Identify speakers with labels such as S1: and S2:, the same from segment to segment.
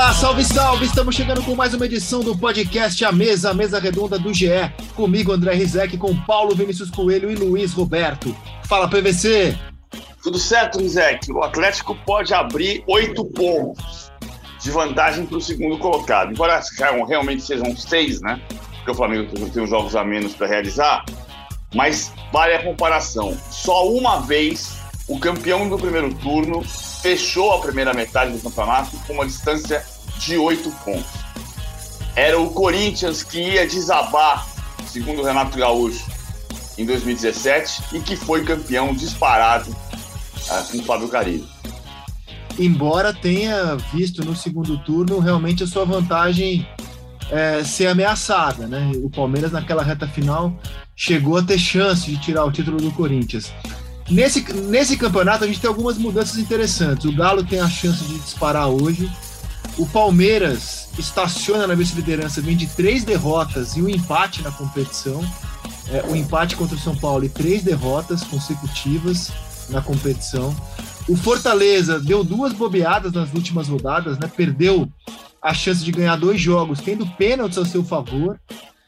S1: Salve, salve! Estamos chegando com mais uma edição do podcast A Mesa Redonda do GE. Comigo, André Rizek, com Paulo Vinícius Coelho e Luiz Roberto. Fala, PVC!
S2: Tudo certo, Rizek. O Atlético pode abrir 8 pontos de vantagem para o segundo colocado. Embora realmente sejam 6, né? Porque o Flamengo tem os jogos a menos para realizar. Mas vale a comparação. Só uma vez o campeão do primeiro turno fechou a primeira metade do campeonato com uma distância de 8 pontos. Era o Corinthians que ia desabar, segundo o Renato Gaúcho, em 2017 e que foi campeão disparado com o Fábio Carille.
S1: Embora tenha visto no segundo turno realmente a sua vantagem ser ameaçada, né? O Palmeiras naquela reta final chegou a ter chance de tirar o título do Corinthians. Nesse campeonato a gente tem algumas mudanças interessantes. O Galo tem a chance de disparar hoje. O Palmeiras estaciona na vice-liderança, vem de 3 derrotas e um empate na competição. O empate contra o São Paulo e 3 derrotas consecutivas na competição. O Fortaleza deu 2 bobeadas nas últimas rodadas, né? Perdeu a chance de ganhar 2 jogos, tendo pênaltis a seu favor.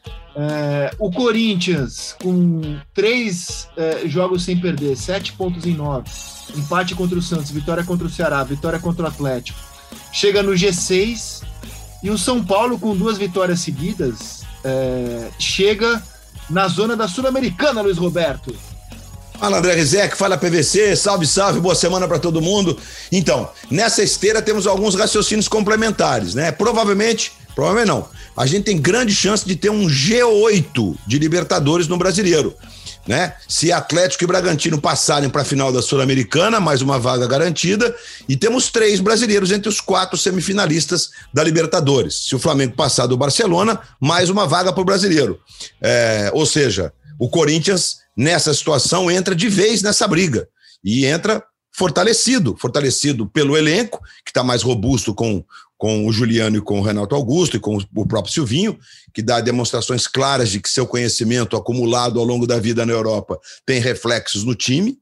S1: O Corinthians, com 3 jogos sem perder, 7 pontos em 9, empate contra o Santos, vitória contra o Ceará, vitória contra o Atlético, chega no G6. E o São Paulo, com 2 vitórias seguidas, chega na zona da Sul-Americana, Luiz Roberto.
S3: Fala, André Rizek, fala PVC, salve, salve, boa semana para todo mundo. Então, nessa esteira temos alguns raciocínios complementares, né? Provavelmente não, a gente tem grande chance de ter um G8 de Libertadores no Brasileiro, né? Se Atlético e Bragantino passarem para a final da Sul-Americana, mais uma vaga garantida, e temos 3 brasileiros entre os 4 semifinalistas da Libertadores. Se o Flamengo passar do Barcelona, mais uma vaga para o Brasileiro. Ou seja, o Corinthians, nessa situação, entra de vez nessa briga e entra fortalecido pelo elenco, que está mais robusto com o Juliano e com o Renato Augusto e com o próprio Silvinho, que dá demonstrações claras de que seu conhecimento acumulado ao longo da vida na Europa tem reflexos no time.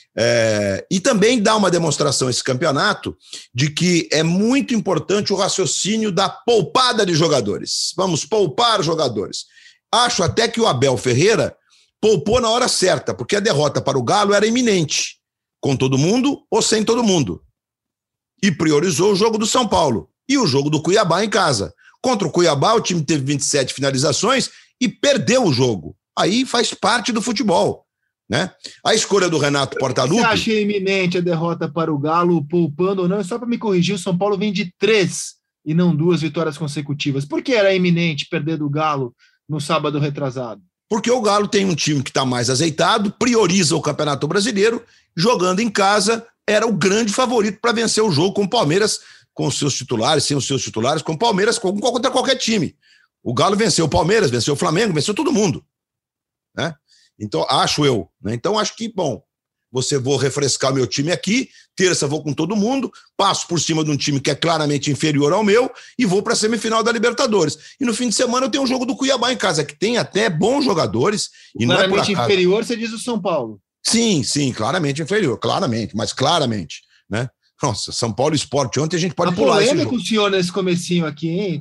S3: E também dá uma demonstração esse campeonato de que é muito importante o raciocínio da poupada de jogadores. Vamos poupar jogadores. Acho até que o Abel Ferreira poupou na hora certa, porque a derrota para o Galo era iminente, com todo mundo ou sem todo mundo. E priorizou o jogo do São Paulo e o jogo do Cuiabá em casa. Contra o Cuiabá, o time teve 27 finalizações e perdeu o jogo. Aí faz parte do futebol, né? A escolha do Renato Portaluppi...
S1: Você acha iminente a derrota para o Galo, poupando ou não? Só para me corrigir, o São Paulo vem de 3 e não 2 vitórias consecutivas. Por que era iminente perder do Galo no sábado retrasado?
S3: Porque o Galo tem um time que está mais azeitado, prioriza o Campeonato Brasileiro, jogando em casa, era o grande favorito para vencer o jogo com o Palmeiras, com os seus titulares, sem os seus titulares, com o Palmeiras, contra qualquer time. O Galo venceu o Palmeiras, venceu o Flamengo, venceu todo mundo, né? Então, acho eu, né? Então, acho que, bom, vou refrescar o meu time aqui, terça vou com todo mundo, passo por cima de um time que é claramente inferior ao meu e vou para a semifinal da Libertadores. E no fim de semana eu tenho um jogo do Cuiabá em casa, que tem até bons jogadores. E
S1: claramente
S3: não é por acaso.
S1: Inferior, você diz o São Paulo.
S3: Sim, claramente inferior, mas claramente, né? Nossa, São Paulo Sport ontem a gente pode pular esse jogo.
S1: Com o senhor nesse comecinho aqui, hein?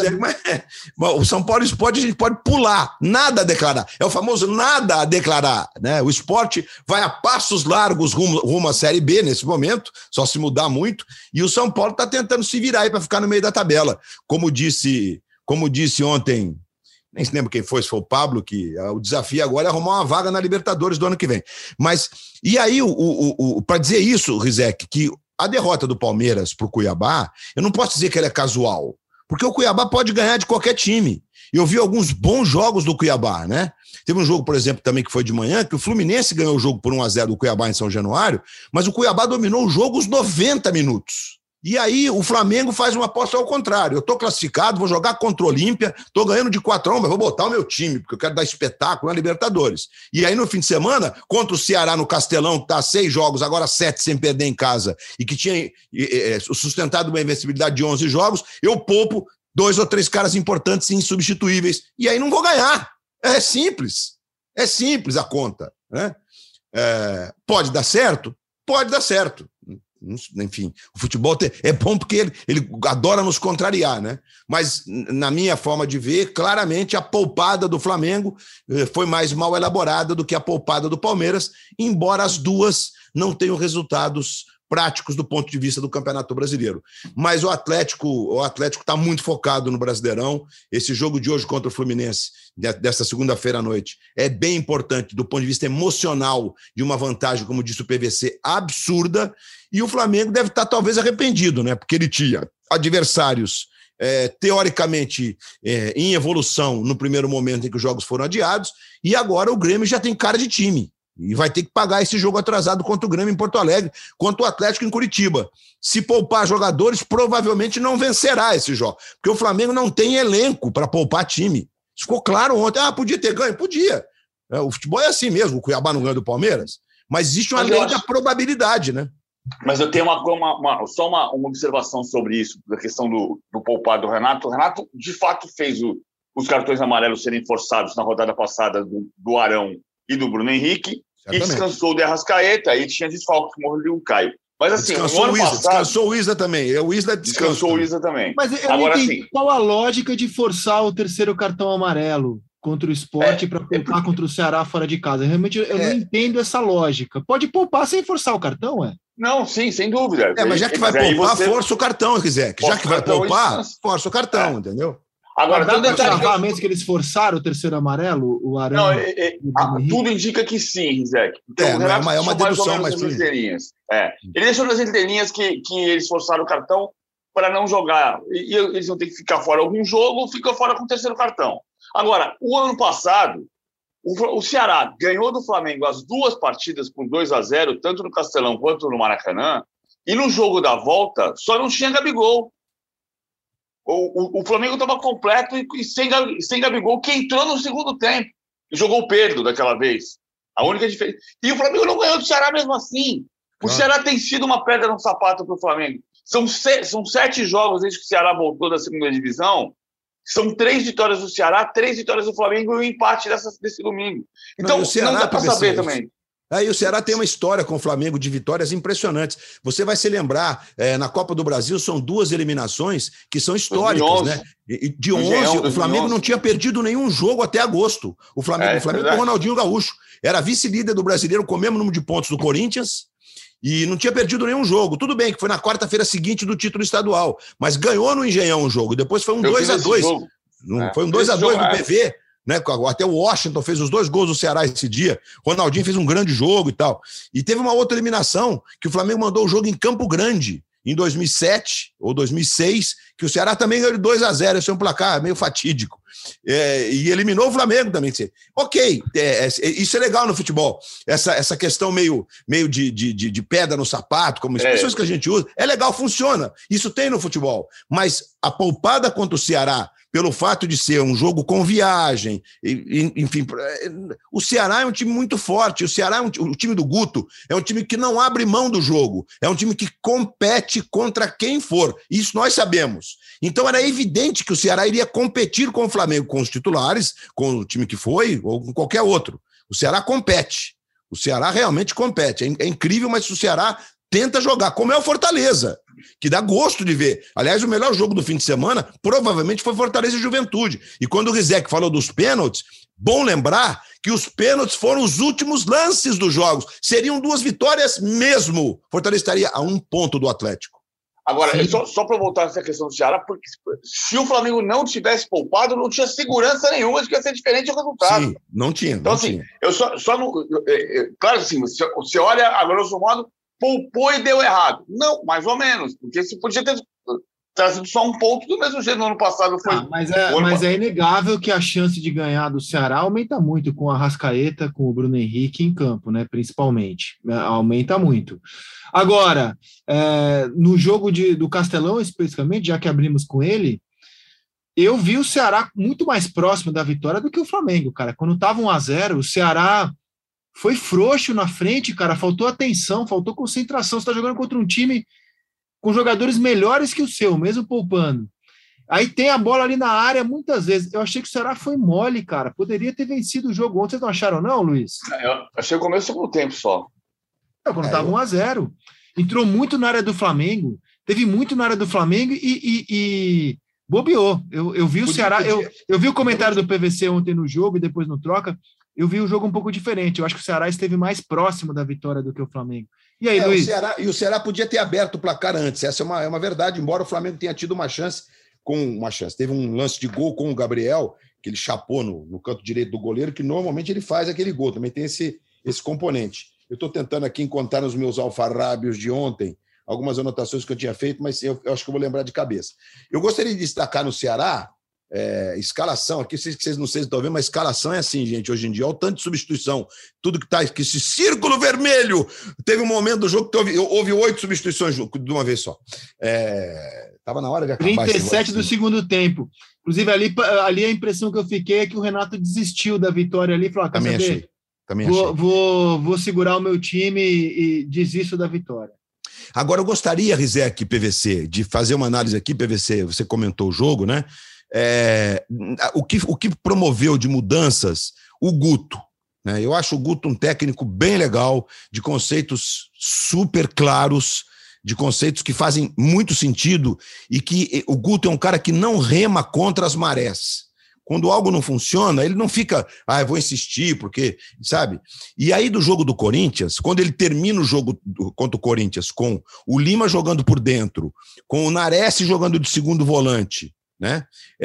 S3: O São Paulo Sport a gente pode pular, nada a declarar. É o famoso nada a declarar, né? O Sport vai a passos largos rumo à Série B nesse momento, só se mudar muito, e o São Paulo está tentando se virar aí para ficar no meio da tabela. Como disse ontem, nem se lembra quem foi, se foi o Pablo, que o desafio agora é arrumar uma vaga na Libertadores do ano que vem. Mas, e aí, para dizer isso, Rizek, que a derrota do Palmeiras para o Cuiabá, eu não posso dizer que ela é casual, porque o Cuiabá pode ganhar de qualquer time. Eu vi alguns bons jogos do Cuiabá, né? Teve um jogo, por exemplo, também que foi de manhã, que o Fluminense ganhou o jogo por 1-0 do Cuiabá em São Januário, mas o Cuiabá dominou o jogo os 90 minutos. E aí o Flamengo faz uma aposta ao contrário. Eu estou classificado, vou jogar contra o Olímpia, estou ganhando de 4-1, mas vou botar o meu time, porque eu quero dar espetáculo na Libertadores. E aí no fim de semana, contra o Ceará no Castelão, que está 6 jogos, agora 7 sem perder em casa, e que tinha sustentado uma invencibilidade de 11 jogos, eu poupo 2 ou 3 caras importantes e insubstituíveis. E aí não vou ganhar. É simples a conta, né? Pode dar certo? Pode dar certo. Enfim, o futebol é bom porque ele adora nos contrariar, né? Mas, na minha forma de ver, claramente a poupada do Flamengo foi mais mal elaborada do que a poupada do Palmeiras, embora as duas não tenham resultados práticos do ponto de vista do Campeonato Brasileiro. Mas o Atlético está muito focado no Brasileirão. Esse jogo de hoje contra o Fluminense, desta segunda-feira à noite, é bem importante do ponto de vista emocional, de uma vantagem, como disse o PVC, absurda. E o Flamengo deve estar talvez arrependido, né? Porque ele tinha adversários teoricamente em evolução no primeiro momento em que os jogos foram adiados, e agora o Grêmio já tem cara de time. E vai ter que pagar esse jogo atrasado contra o Grêmio em Porto Alegre, contra o Atlético em Curitiba. Se poupar jogadores, provavelmente não vencerá esse jogo, porque o Flamengo não tem elenco para poupar time. Isso ficou claro ontem. Podia ter ganho? Podia. O futebol é assim mesmo, o Cuiabá não ganha do Palmeiras, mas existe uma lei da probabilidade, né?
S2: Mas eu tenho só uma observação sobre isso, da questão do poupar do Renato. O Renato, de fato, fez os cartões amarelos serem forçados na rodada passada do Arão e do Bruno Henrique. E descansou o de Arrascaeta, aí tinha desfalque que morreu o Caio. Mas assim,
S3: descansou o Isla também. O Isla
S2: descansou o Isla também.
S1: Mas eu agora, não entendi qual a lógica de forçar o terceiro cartão amarelo contra o Sport para poupar contra o Ceará fora de casa. Realmente eu não entendo essa lógica. Pode poupar sem forçar o cartão,
S2: Não, sim, sem dúvida.
S3: Mas já que vai poupar, força o cartão, quiser. Já que vai poupar, força o cartão, entendeu?
S1: Agora, dá travamentos que eles forçaram o terceiro amarelo, o Arão?
S2: Tudo indica que sim, Rizek.
S3: É uma dedução mais
S2: entrelinhas. Ele deixou nas entrelinhas que eles forçaram o cartão para não jogar. E eles vão ter que ficar fora algum jogo, fica fora com o terceiro cartão. Agora, o ano passado, o Ceará ganhou do Flamengo as duas partidas por 2-0, tanto no Castelão quanto no Maracanã, e no jogo da volta só não tinha Gabigol. O Flamengo estava completo e sem Gabigol, que entrou no segundo tempo. E jogou o Pedro daquela vez. A única diferença. E o Flamengo não ganhou do Ceará mesmo assim. O Ceará tem sido uma pedra no sapato para o Flamengo. São 7 jogos desde que o Ceará voltou da segunda divisão. São 3 vitórias do Ceará, 3 vitórias do Flamengo e um empate desse domingo. Então, não dá para saber também.
S3: E o Ceará tem uma história com o Flamengo de vitórias impressionantes. Você vai se lembrar, na Copa do Brasil são 2 eliminações que são históricas, né? De 11, o Flamengo não tinha perdido nenhum jogo até agosto. O Flamengo com o Ronaldinho Gaúcho. Era vice-líder do Brasileiro com o mesmo número de pontos do Corinthians e não tinha perdido nenhum jogo. Tudo bem que foi na quarta-feira seguinte do título estadual, mas ganhou no Engenhão um jogo. Depois foi um 2-2. Foi um 2-2 do PV. Né? Até o Washington fez os 2 gols do Ceará esse dia. Ronaldinho fez um grande jogo e tal. E teve uma outra eliminação que o Flamengo mandou o jogo em Campo Grande, em 2007 ou 2006, que o Ceará também ganhou de 2-0. Esse é um placar meio fatídico. E eliminou o Flamengo também. Ok, isso é legal no futebol. Essa questão meio de pedra no sapato, como expressões que a gente usa, é legal, funciona. Isso tem no futebol. Mas a poupada contra o Ceará, pelo fato de ser um jogo com viagem, enfim, o Ceará é um time muito forte, o time do Guto é um time que não abre mão do jogo, é um time que compete contra quem for, isso nós sabemos. Então era evidente que o Ceará iria competir com o Flamengo, com os titulares, com o time que foi, ou com qualquer outro. O Ceará compete, o Ceará realmente compete, é incrível, mas o Ceará tenta jogar, como é o Fortaleza, que dá gosto de ver. Aliás, o melhor jogo do fim de semana provavelmente foi Fortaleza e Juventude. E quando o Rizek falou dos pênaltis, bom lembrar que os pênaltis foram os últimos lances dos jogos. Seriam 2 vitórias mesmo. Fortaleza estaria a 1 ponto do Atlético.
S2: Agora, só para voltar nessa questão do Ceará, porque se o Flamengo não tivesse poupado, não tinha segurança nenhuma de que ia ser diferente o resultado.
S3: Sim, não tinha.
S2: Então, assim, eu só não... claro, assim, você olha, a grosso modo, poupou e deu errado. Não, mais ou menos, porque você podia ter trazido só 1 ponto do mesmo jeito no ano passado.
S1: Mas é inegável que a chance de ganhar do Ceará aumenta muito com a Arrascaeta, com o Bruno Henrique em campo, né, principalmente. Aumenta muito. Agora, no jogo do Castelão, especificamente, já que abrimos com ele, eu vi o Ceará muito mais próximo da vitória do que o Flamengo, cara. Quando estava 1-0, o Ceará foi frouxo na frente, cara, faltou atenção, faltou concentração. Você está jogando contra um time com jogadores melhores que o seu, mesmo poupando. Aí tem a bola ali na área muitas vezes. Eu achei que o Ceará foi mole, cara. Poderia ter vencido o jogo ontem. Vocês não acharam, não, Luiz?
S2: Eu achei o começo do segundo tempo só.
S1: Quando estava 1-0. entrou muito na área do Flamengo, teve muito na área do Flamengo e bobeou. Eu vi o Ceará, eu vi o comentário do PVC ontem no jogo e depois no Troca, eu vi o jogo um pouco diferente. Eu acho que o Ceará esteve mais próximo da vitória do que o Flamengo. E aí, Luiz?
S3: O Ceará podia ter aberto o placar antes, essa é uma verdade, embora o Flamengo tenha tido uma chance. Teve um lance de gol com o Gabriel, que ele chapou no canto direito do goleiro, que normalmente ele faz aquele gol, também tem esse componente. Eu estou tentando aqui encontrar nos meus alfarrábios de ontem algumas anotações que eu tinha feito, mas eu acho que eu vou lembrar de cabeça. Eu gostaria de destacar no Ceará, escalação, aqui vocês não sei se estão vendo, mas escalação é assim, gente, hoje em dia, olha o tanto de substituição, tudo que está aqui, esse círculo vermelho, teve um momento do jogo que houve 8 substituições de uma vez só. Estava na hora de acabar.
S1: 37 do segundo tempo. Inclusive, ali a impressão que eu fiquei é que o Renato desistiu da vitória ali, falou,
S3: Também achei.
S1: Vou segurar o meu time e desisto da vitória.
S3: Agora, eu gostaria, Rizek, PVC, de fazer uma análise aqui, PVC, você comentou o jogo, né? O que promoveu de mudanças o Guto, né? Eu acho o Guto um técnico bem legal, de conceitos super claros, de conceitos que fazem muito sentido, e que o Guto é um cara que não rema contra as marés. Quando algo não funciona, ele não fica, eu vou insistir, porque, sabe? E aí do jogo do Corinthians, quando ele termina o jogo contra o Corinthians com o Lima jogando por dentro, com o Nares jogando de segundo volante, né?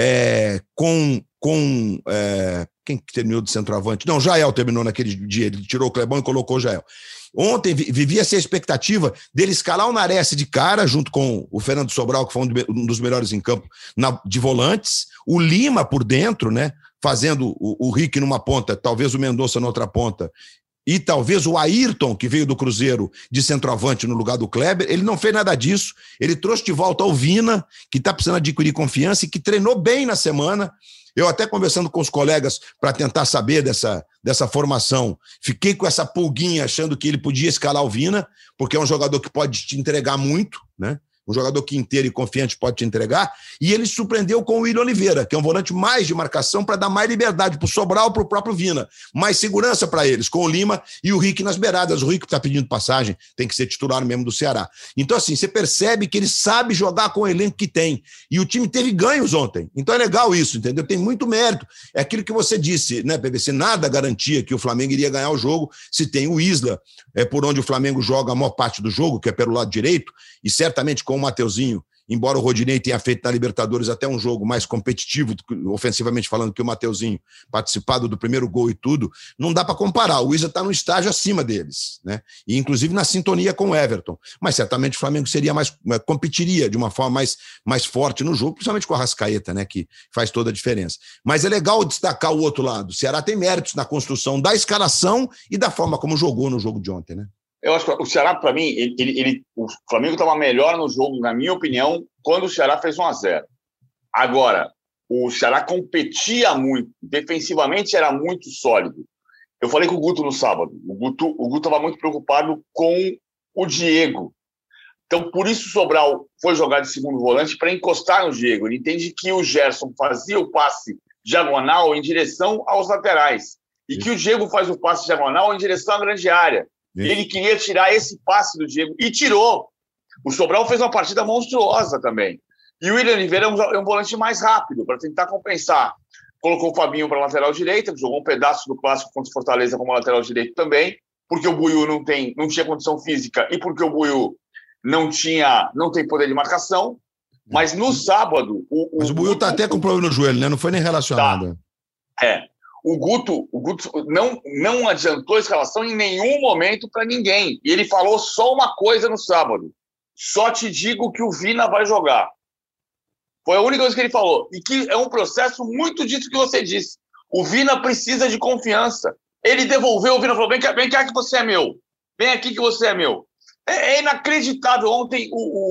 S3: Quem que terminou de centroavante? Não, Jael terminou naquele dia, ele tirou o Clebão e colocou o Jael. Ontem vivia-se a expectativa dele escalar o Nares de cara, junto com o Fernando Sobral, que foi um dos melhores em campo de volantes, o Lima por dentro, né, fazendo o Rick numa ponta, talvez o Mendonça na outra ponta, e talvez o Ayrton, que veio do Cruzeiro, de centroavante no lugar do Kleber. Ele não fez nada disso, ele trouxe de volta o Vina, que está precisando adquirir confiança e que treinou bem na semana. Eu até conversando com os colegas para tentar saber dessa formação, fiquei com essa pulguinha achando que ele podia escalar o Vina, porque é um jogador que pode te entregar muito, né? Um jogador que inteiro e confiante pode te entregar, e ele surpreendeu com o William Oliveira, que é um volante mais de marcação para dar mais liberdade para o Sobral, para o próprio Vina, mais segurança para eles, com o Lima e o Rick nas beiradas. O Rick está pedindo passagem, tem que ser titular mesmo do Ceará. Então, assim, você percebe que ele sabe jogar com o elenco que tem, e o time teve ganhos ontem. Então é legal isso, entendeu? Tem muito mérito. É aquilo que você disse, né, PVC? Nada garantia que o Flamengo iria ganhar o jogo se tem o Isla, por onde o Flamengo joga a maior parte do jogo, que é pelo lado direito, e certamente com o Mateuzinho, embora o Rodinei tenha feito na Libertadores até um jogo mais competitivo, ofensivamente falando, que o Mateuzinho, participado do primeiro gol e tudo, não dá para comparar. O Isla está no estágio acima deles, né? E inclusive na sintonia com o Everton. Mas certamente o Flamengo competiria de uma forma mais forte no jogo, principalmente com a Arrascaeta, né? Que faz toda a diferença. Mas é legal destacar o outro lado. O Ceará tem méritos na construção da escalação e da forma como jogou no jogo de ontem, né?
S2: Eu acho que o Ceará, para mim, o Flamengo estava melhor no jogo, na minha opinião, quando o Ceará fez 1-0. Agora, o Ceará competia muito, defensivamente era muito sólido. Eu falei com o Guto no sábado. O Guto estava muito preocupado com o Diego. Então, por isso o Sobral foi jogar de segundo volante para encostar no Diego. Ele entende que o Gerson fazia o passe diagonal em direção aos laterais e que o Diego faz o passe diagonal em direção à grande área. Ele queria tirar esse passe do Diego e tirou. O Sobral fez uma partida monstruosa também. E o William Oliveira é um volante mais rápido para tentar compensar. Colocou o Fabinho para a lateral direita, que jogou um pedaço do clássico contra o Fortaleza como lateral direito também, porque o Buiú não tinha condição física e porque o Buiú não tem poder de marcação. Mas no sábado...
S3: Mas o Buiú está até com problema no joelho, né? Não foi nem relacionado.
S2: Tá. O Guto não adiantou a escalação em nenhum momento para ninguém. E ele falou só uma coisa no sábado. Só te digo que o Vina vai jogar. Foi a única coisa que ele falou. E que é um processo muito disso que você disse. O Vina precisa de confiança. Ele devolveu, o Vina falou, vem cá que você é meu. Vem aqui que você é meu. É inacreditável. Ontem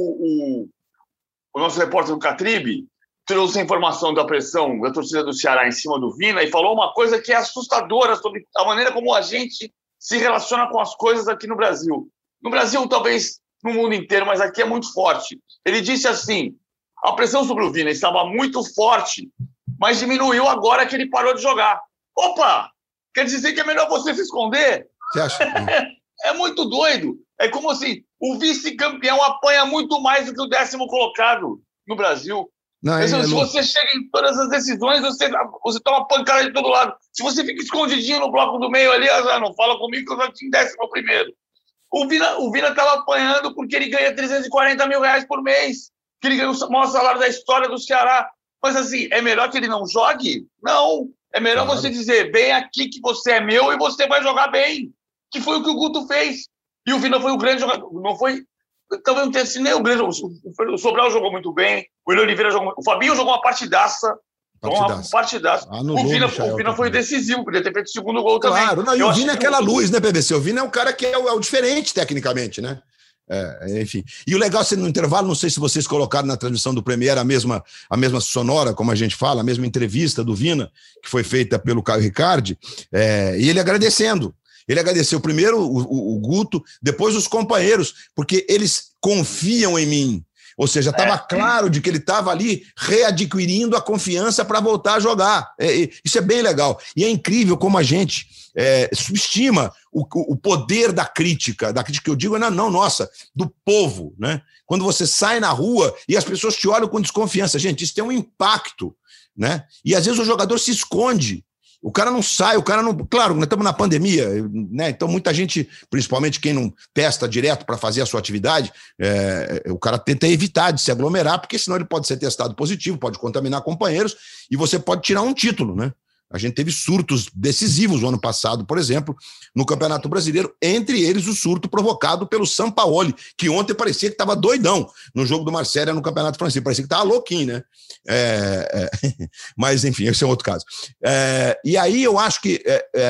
S2: o nosso repórter do Catribe trouxe a informação da pressão da torcida do Ceará em cima do Vina e falou uma coisa que é assustadora sobre a maneira como a gente se relaciona com as coisas aqui no Brasil. No Brasil, talvez no mundo inteiro, mas aqui é muito forte. Ele disse assim, a pressão sobre o Vina estava muito forte, mas diminuiu agora que ele parou de jogar. Opa! Quer dizer que é melhor você se esconder?
S3: Você acha?
S2: É muito doido. É como assim, o vice-campeão apanha muito mais do que o 10º colocado no Brasil.
S3: Não,
S2: se você chega em todas as decisões, você toma pancada de todo lado. Se você fica escondidinho no bloco do meio ali, não fala comigo que eu já tinha 11º. O Vina estava apanhando porque ele ganha 340 mil reais por mês, que ele ganha o maior salário da história do Ceará. Mas assim, é melhor que ele não jogue? Não. É melhor você dizer, vem aqui que você é meu e você vai jogar bem. Que foi o que o Guto fez. E o Vina foi o grande jogador. Não foi... Talvez não tenha sido nem o grande. O Sobral jogou muito bem. O Willian Oliveira jogou muito. O Fabinho jogou uma partidaça. O Vina foi decisivo. Podia ter feito o segundo gol também.
S3: Claro. Não, e o Vina é aquela luz, né, PVC? O Vina é um cara que é o diferente tecnicamente, né? Enfim. E o legal, no intervalo, não sei se vocês colocaram na transmissão do Premier a mesma sonora, como a gente fala, a mesma entrevista do Vina, que foi feita pelo Caio Ricardi, e ele agradecendo. Ele agradeceu primeiro o Guto, depois os companheiros, porque eles confiam em mim. Ou seja, estava claro de que ele estava ali readquirindo a confiança para voltar a jogar. Isso é bem legal. E é incrível como a gente subestima o poder da crítica que eu digo, não nossa, do povo, né? Quando você sai na rua e as pessoas te olham com desconfiança. Gente, isso tem um impacto, né? E às vezes o jogador se esconde. O cara não sai, o cara não... Claro, nós estamos na pandemia, né? Então muita gente, principalmente quem não testa direto para fazer a sua atividade, o cara tenta evitar de se aglomerar, porque senão ele pode ser testado positivo, pode contaminar companheiros e você pode tirar um título, né? A gente teve surtos decisivos no ano passado, por exemplo, no Campeonato Brasileiro, entre eles o surto provocado pelo Sampaoli, que ontem parecia que estava doidão no jogo do Marcélia no Campeonato Francês, parecia que estava louquinho, né? Mas, enfim, esse é outro caso. E aí eu acho que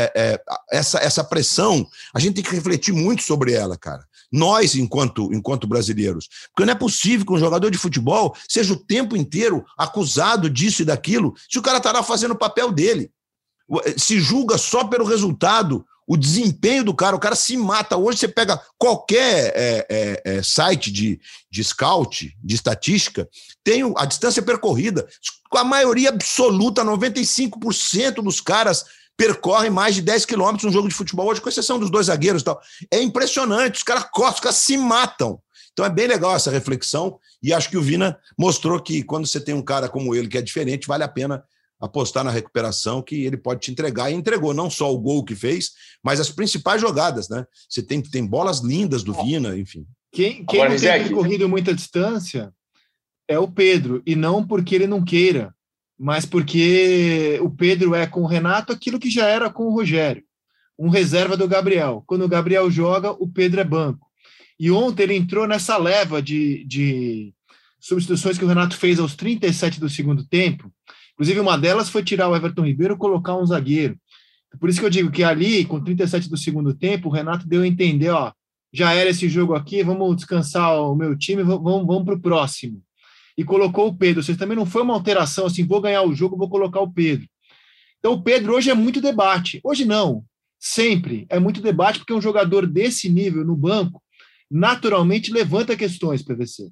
S3: essa pressão, a gente tem que refletir muito sobre ela, cara. Nós, enquanto brasileiros. Porque não é possível que um jogador de futebol seja o tempo inteiro acusado disso e daquilo, se o cara está lá fazendo o papel dele. Se julga só pelo resultado, o desempenho do cara, o cara se mata. Hoje você pega qualquer site de scout, de estatística, tem a distância percorrida. Com a maioria absoluta, 95% dos caras percorrem mais de 10 quilômetros no jogo de futebol hoje, com exceção dos 2 zagueiros e tal. É impressionante, os caras correm, os caras se matam. Então é bem legal essa reflexão e acho que o Vina mostrou que quando você tem um cara como ele que é diferente, vale a pena apostar na recuperação que ele pode te entregar. E entregou não só o gol que fez, mas as principais jogadas, né? Você tem bolas lindas do Vina, enfim.
S1: Quem não tem percorrido muita distância é o Pedro, e não porque ele não queira, mas porque o Pedro é com o Renato aquilo que já era com o Rogério, um reserva do Gabriel. Quando o Gabriel joga, o Pedro é banco. E ontem ele entrou nessa leva de substituições que o Renato fez aos 37 do segundo tempo. Inclusive, uma delas foi tirar o Everton Ribeiro e colocar um zagueiro. Por isso que eu digo que ali, com 37 do segundo tempo, o Renato deu a entender, já era esse jogo aqui, vamos descansar o meu time, vamos para o próximo. E colocou o Pedro. Ou seja, também não foi uma alteração assim, vou ganhar o jogo, vou colocar o Pedro. Então o Pedro hoje é muito debate. Hoje não, sempre é muito debate, porque um jogador desse nível no banco naturalmente levanta questões, PVC.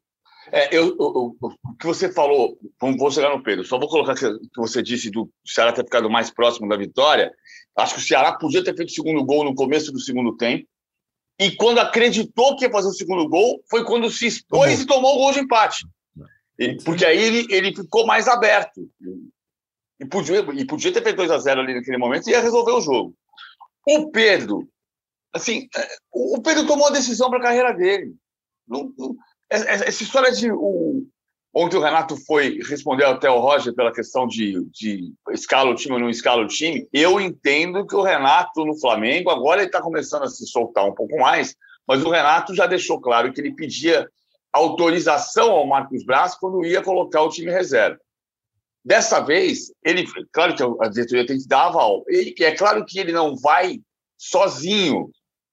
S2: O que você falou, vou chegar no Pedro, só vou colocar o que você disse do Ceará ter ficado mais próximo da vitória. Acho que o Ceará podia ter feito o segundo gol no começo do segundo tempo, e quando acreditou que ia fazer o segundo gol, foi quando se expôs e tomou o gol de empate. Porque aí ele ficou mais aberto. E podia ter feito 2-0 ali naquele momento e ia resolver o jogo. O Pedro, assim, o Pedro tomou a decisão para a carreira dele. Essa história de... Ontem o Renato foi responder até o Roger pela questão de escala o time ou não escala o time. Eu entendo que o Renato no Flamengo, agora ele está começando a se soltar um pouco mais, mas o Renato já deixou claro que ele pedia autorização ao Marcos Braz quando ia colocar o time reserva. Dessa vez, claro que a diretoria tem que dar aval. É claro que ele não vai sozinho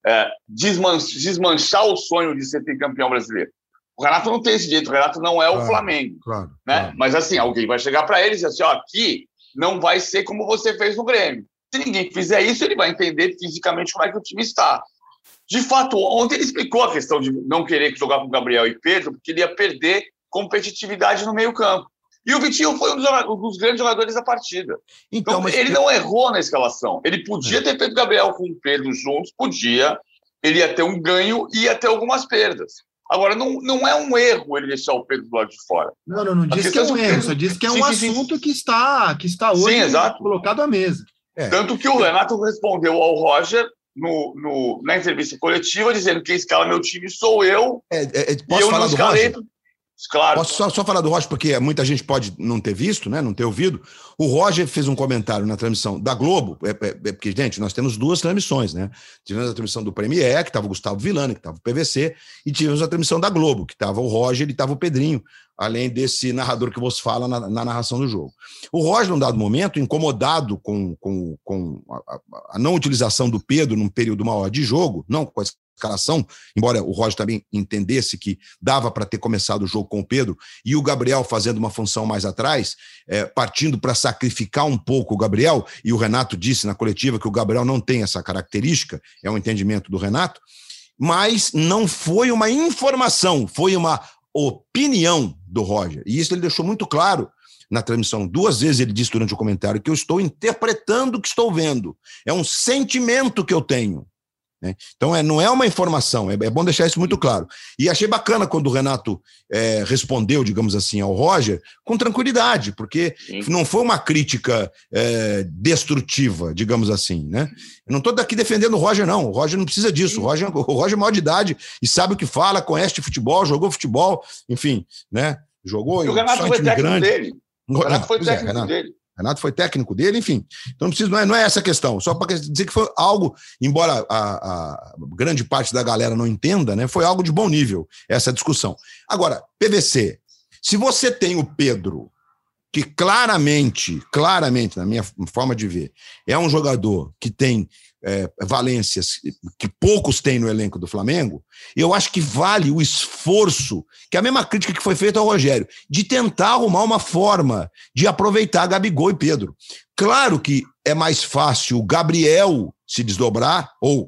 S2: desmanchar o sonho de ser campeão brasileiro. O Renato não tem esse jeito, o Renato não é o Flamengo.
S3: Claro,
S2: né?
S3: Claro.
S2: Mas assim, alguém vai chegar para ele e dizer assim, aqui não vai ser como você fez no Grêmio. Se ninguém fizer isso, ele vai entender fisicamente como é que o time está. De fato, ontem ele explicou a questão de não querer jogar com Gabriel e Pedro, porque ele ia perder competitividade no meio-campo. E o Vitinho foi um dos grandes jogadores da partida. Então ele não errou na escalação. Ele podia ter feito Gabriel com o Pedro juntos, podia, ele ia ter um ganho e ia ter algumas perdas. Agora, não é um erro ele deixar o Pedro do lado de fora.
S1: Não disse que é um erro, só disse que é um assunto que está hoje colocado à mesa.
S2: Tanto que o Renato respondeu ao Roger na entrevista coletiva, dizendo que quem escala meu time sou eu.
S3: Posso
S2: e eu
S3: falar
S2: não
S3: do
S2: escalei.
S3: Roger?
S2: Claro.
S3: Posso só falar do Roger, porque muita gente pode não ter visto, né, não ter ouvido. O Roger fez um comentário na transmissão da Globo, porque, gente, nós temos duas transmissões, né? Tivemos a transmissão do Premier, que estava o Gustavo Villani, que estava o PVC, e tivemos a transmissão da Globo, que estava o Roger e estava o Pedrinho, além desse narrador que vos fala na narração do jogo. O Roger, num dado momento, incomodado com a não utilização do Pedro num período maior de jogo, não com a escalação, embora o Roger também entendesse que dava para ter começado o jogo com o Pedro, e o Gabriel fazendo uma função mais atrás, partindo para sacrificar um pouco o Gabriel, e o Renato disse na coletiva que o Gabriel não tem essa característica, é um entendimento do Renato, mas não foi uma informação, foi uma opinião do Roger, e isso ele deixou muito claro na transmissão. 2 vezes ele disse durante o comentário que eu estou interpretando o que estou vendo, é um sentimento que eu tenho. Então, não é uma informação, é bom deixar isso muito claro. E achei bacana quando o Renato respondeu, digamos assim, ao Roger, com tranquilidade, porque não foi uma crítica destrutiva, digamos assim, né? Eu não estou daqui defendendo o Roger, não. O Roger não precisa disso. O Roger é maior de idade e sabe o que fala, conhece de futebol, jogou futebol, enfim, né? Jogou
S2: e o Renato foi técnico dele.
S3: Renato foi técnico dele, enfim. Então não é essa a questão. Só para dizer que foi algo, embora a grande parte da galera não entenda, né, foi algo de bom nível, essa discussão. Agora, PVC, se você tem o Pedro, que claramente, na minha forma de ver, é um jogador que tem valências que poucos têm no elenco do Flamengo, eu acho que vale o esforço, que é a mesma crítica que foi feita ao Rogério, de tentar arrumar uma forma de aproveitar Gabigol e Pedro. Claro que é mais fácil o Gabriel se desdobrar, ou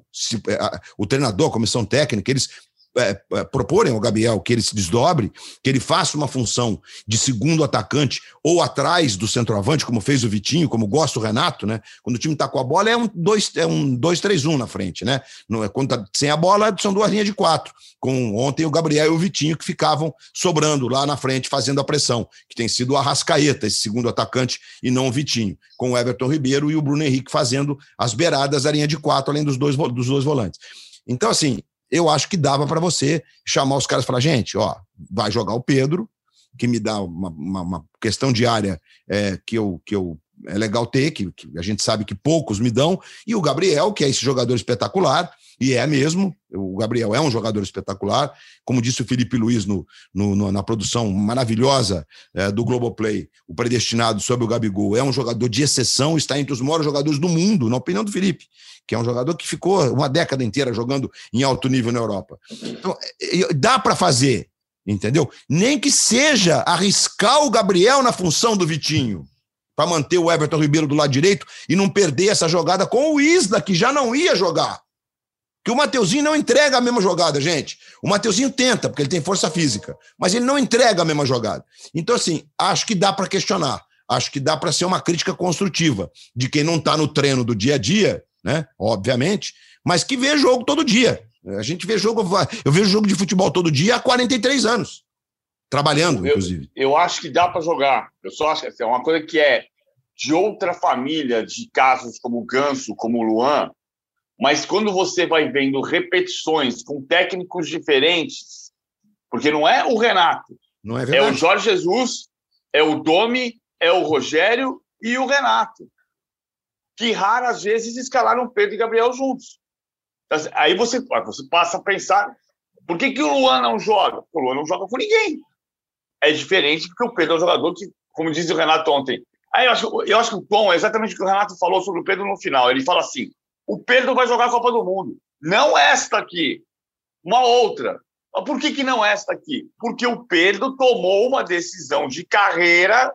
S3: o treinador, a comissão técnica, eles proporem ao Gabriel que ele se desdobre, que ele faça uma função de segundo atacante ou atrás do centroavante, como fez o Vitinho, como gosta o Renato, né? Quando o time tá com a bola é um 2-3-1 na frente, né? Quando tá sem a bola são 2 linhas de 4, com ontem o Gabriel e o Vitinho que ficavam sobrando lá na frente fazendo a pressão, que tem sido o Arrascaeta, esse segundo atacante, e não o Vitinho, com o Everton Ribeiro e o Bruno Henrique fazendo as beiradas da linha de 4, além dos dois volantes. Então, assim, eu acho que dava para você chamar os caras e falar, gente, vai jogar o Pedro, que me dá uma questão diária que é legal ter, que a gente sabe que poucos me dão, e o Gabriel, que é esse jogador espetacular, e é mesmo, o Gabriel é um jogador espetacular, como disse o Felipe Luiz na produção maravilhosa do Globoplay, o predestinado sobre o Gabigol, é um jogador de exceção, está entre os maiores jogadores do mundo, na opinião do Felipe, que é um jogador que ficou uma década inteira jogando em alto nível na Europa. Então, dá para fazer, entendeu? Nem que seja arriscar o Gabriel na função do Vitinho, para manter o Everton Ribeiro do lado direito e não perder essa jogada com o Isla, que já não ia jogar. Que o Mateuzinho não entrega a mesma jogada, gente. O Mateuzinho tenta, porque ele tem força física, mas ele não entrega a mesma jogada. Então, assim, acho que dá para questionar. Acho que dá para ser uma crítica construtiva de quem não está no treino do dia a dia, né? Obviamente, mas que vê jogo todo dia. A gente vê jogo, eu vejo jogo de futebol todo dia há 43 anos. Trabalhando, inclusive.
S2: Eu acho que dá para jogar. Eu só acho que é uma coisa que é de outra família de casos como o Ganso, como o Luan, mas quando você vai vendo repetições com técnicos diferentes, porque não é o Renato,
S3: não é verdade.
S2: É o Jorge Jesus, é o Domi, é o Rogério e o Renato, que raras vezes escalaram Pedro e Gabriel juntos. Aí você passa a pensar, por que o Luan não joga? O Luan não joga com ninguém. É diferente porque o Pedro é um jogador que, como disse o Renato ontem, aí eu acho que o tom é exatamente o que o Renato falou sobre o Pedro no final. Ele fala assim, o Pedro vai jogar a Copa do Mundo. Não esta aqui, uma outra. Mas por que não esta aqui? Porque o Pedro tomou uma decisão de carreira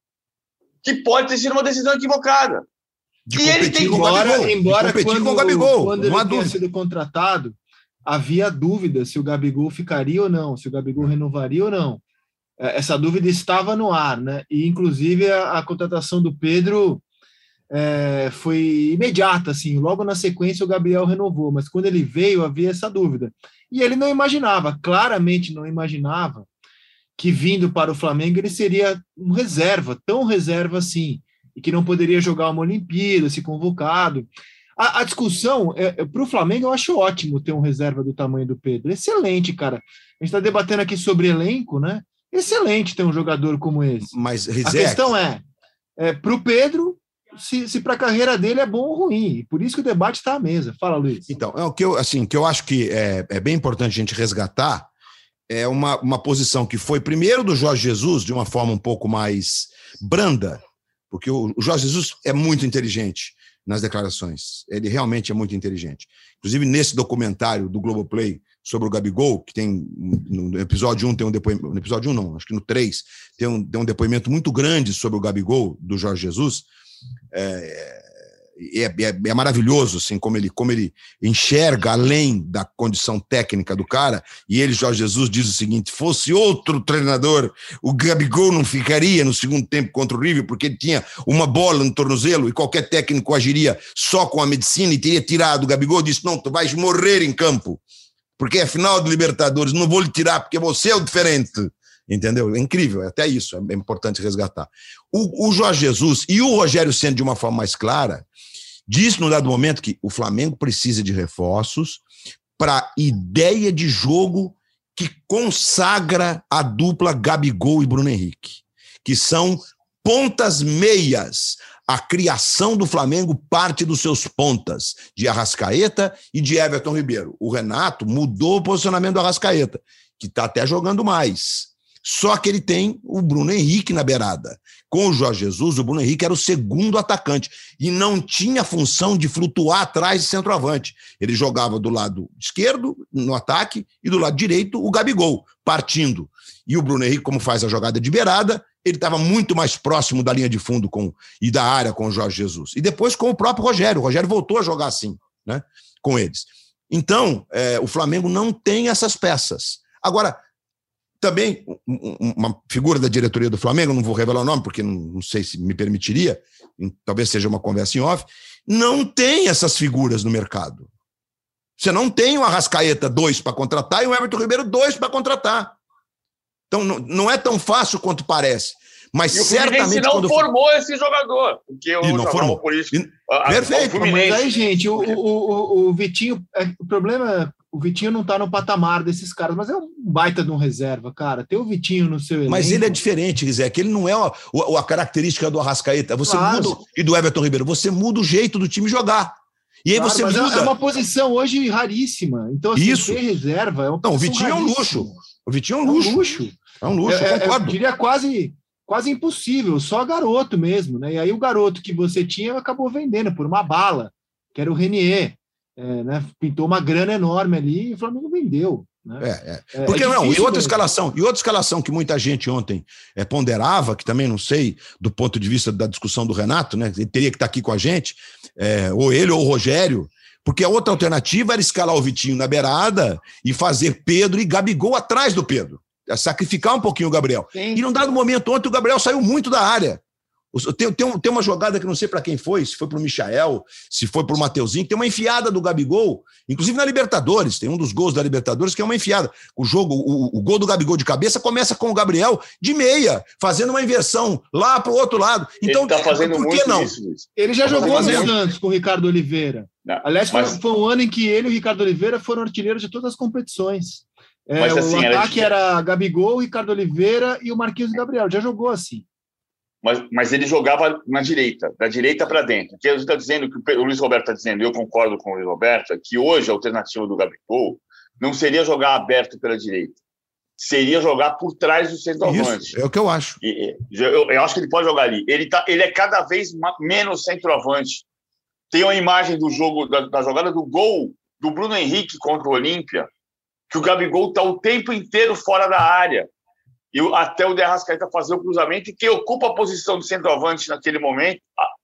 S2: que pode ter sido uma decisão equivocada.
S1: E ele tem embora quando ele tinha sido contratado, havia dúvida se o Gabigol ficaria ou não, se o Gabigol renovaria ou não. Essa dúvida estava no ar, né? E, inclusive, a contratação do Pedro foi imediata, assim, logo na sequência o Gabriel renovou, mas quando ele veio havia essa dúvida. E ele não imaginava, claramente não imaginava, que vindo para o Flamengo ele seria um reserva, tão reserva assim, e que não poderia jogar uma Olimpíada, se convocado. A discussão, para o Flamengo, eu acho ótimo ter um reserva do tamanho do Pedro. Excelente, cara. A gente está debatendo aqui sobre elenco, né? Excelente ter um jogador como esse.
S3: Mas,
S1: a questão para o Pedro, se para a carreira dele é bom ou ruim. Por isso que o debate está à mesa. Fala, Luiz.
S3: Então, o que eu acho que é bem importante a gente resgatar é uma posição que foi primeiro do Jorge Jesus, de uma forma um pouco mais branda, porque o Jorge Jesus é muito inteligente nas declarações. Ele realmente é muito inteligente. Inclusive, nesse documentário do Globoplay sobre o Gabigol, que tem no episódio 1, tem um depoimento. No episódio 1, não, acho que no 3, tem um depoimento muito grande sobre o Gabigol, do Jorge Jesus. É maravilhoso assim, como ele enxerga além da condição técnica do cara. E ele, Jorge Jesus, diz o seguinte: fosse outro treinador, o Gabigol não ficaria no segundo tempo contra o River, porque ele tinha uma bola no tornozelo e qualquer técnico agiria só com a medicina e teria tirado o Gabigol. Disse: não, tu vais morrer em campo, porque é final de Libertadores, não vou lhe tirar porque você é o diferente. Entendeu? É incrível, até isso é importante resgatar. O Jorge Jesus e o Rogério Ceni, de uma forma mais clara, disse no dado momento que o Flamengo precisa de reforços para a ideia de jogo que consagra a dupla Gabigol e Bruno Henrique, que são pontas meias. A criação do Flamengo parte dos seus pontas, de Arrascaeta e de Everton Ribeiro. O Renato mudou o posicionamento do Arrascaeta, que está até jogando mais. Só que ele tem o Bruno Henrique na beirada. Com o Jorge Jesus, o Bruno Henrique era o segundo atacante e não tinha função de flutuar atrás de centroavante. Ele jogava do lado esquerdo, no ataque, e do lado direito, o Gabigol, partindo. E o Bruno Henrique, como faz a jogada de beirada, ele estava muito mais próximo da linha de fundo e da área com o Jorge Jesus. E depois com o próprio Rogério. O Rogério voltou a jogar assim, né, com eles. Então, o Flamengo não tem essas peças. Agora, também, uma figura da diretoria do Flamengo, não vou revelar o nome, porque não sei se me permitiria, talvez seja uma conversa em off, não tem essas figuras no mercado. Você não tem o Arrascaeta 2 para contratar e o Everton Ribeiro 2 para contratar. Então, não é tão fácil quanto parece. Mas
S2: e
S3: certamente.
S2: O Fluminense não formou esse jogador. Porque
S3: e não formou.
S2: Por isso.
S3: Perfeito.
S1: Mas aí, gente, o Vitinho. O problema. O Vitinho não tá no patamar desses caras, mas é um baita de um reserva, cara. Ter o Vitinho no seu elenco...
S3: Mas ele é diferente, Zé, que ele não é a característica do Arrascaeta. Você muda, e do Everton Ribeiro, você muda o jeito do time jogar. E aí você muda...
S1: É uma posição hoje raríssima. Então, assim, ter reserva é uma posição
S3: Não, o Vitinho
S1: raríssima.
S3: É um luxo. O Vitinho é um luxo. É um luxo, eu concordo.
S1: Eu diria quase impossível, só garoto mesmo, né? E aí o garoto que você tinha acabou vendendo por uma bala, que era o Renier. Né, pintou uma grana enorme ali e o Flamengo vendeu. Né?
S3: Porque não, e outra escalação que muita gente ontem ponderava, que também não sei, do ponto de vista da discussão do Renato, né? Ele teria que estar aqui com a gente, ou ele ou o Rogério, porque a outra alternativa era escalar o Vitinho na beirada e fazer Pedro e Gabigol atrás do Pedro, sacrificar um pouquinho o Gabriel. Sim. E num dado momento ontem o Gabriel saiu muito da área. Tem uma jogada que não sei para quem foi, se foi para o Michael, se foi para o Mateuzinho, que tem uma enfiada do Gabigol, inclusive na Libertadores, tem um dos gols da Libertadores que é uma enfiada. O gol do Gabigol de cabeça começa com o Gabriel de meia, fazendo uma inversão lá para o outro lado. Então,
S2: ele tá fazendo
S3: por que
S2: muito
S3: não?
S2: Isso.
S1: Ele já jogou no Santos com o Ricardo Oliveira. Não, aliás, foi um ano em que ele e o Ricardo Oliveira foram artilheiros de todas as competições. Assim, o ataque era Gabigol, Ricardo Oliveira e o Marquinhos Gabriel. Já jogou assim.
S2: Mas ele jogava na direita, da direita para dentro. Que está dizendo que o Luiz Roberto está dizendo, eu concordo com o Luiz Roberto, que hoje a alternativa do Gabigol não seria jogar aberto pela direita, seria jogar por trás do centroavante.
S3: Isso, é o que eu acho.
S2: Eu acho que ele pode jogar ali. Ele é cada vez menos centroavante. Tem uma imagem do jogo, da jogada do gol do Bruno Henrique contra o Olímpia, que o Gabigol está o tempo inteiro fora da área. E até o De Arrascaeta fazer o cruzamento, e quem ocupa a posição de centroavante naquele momento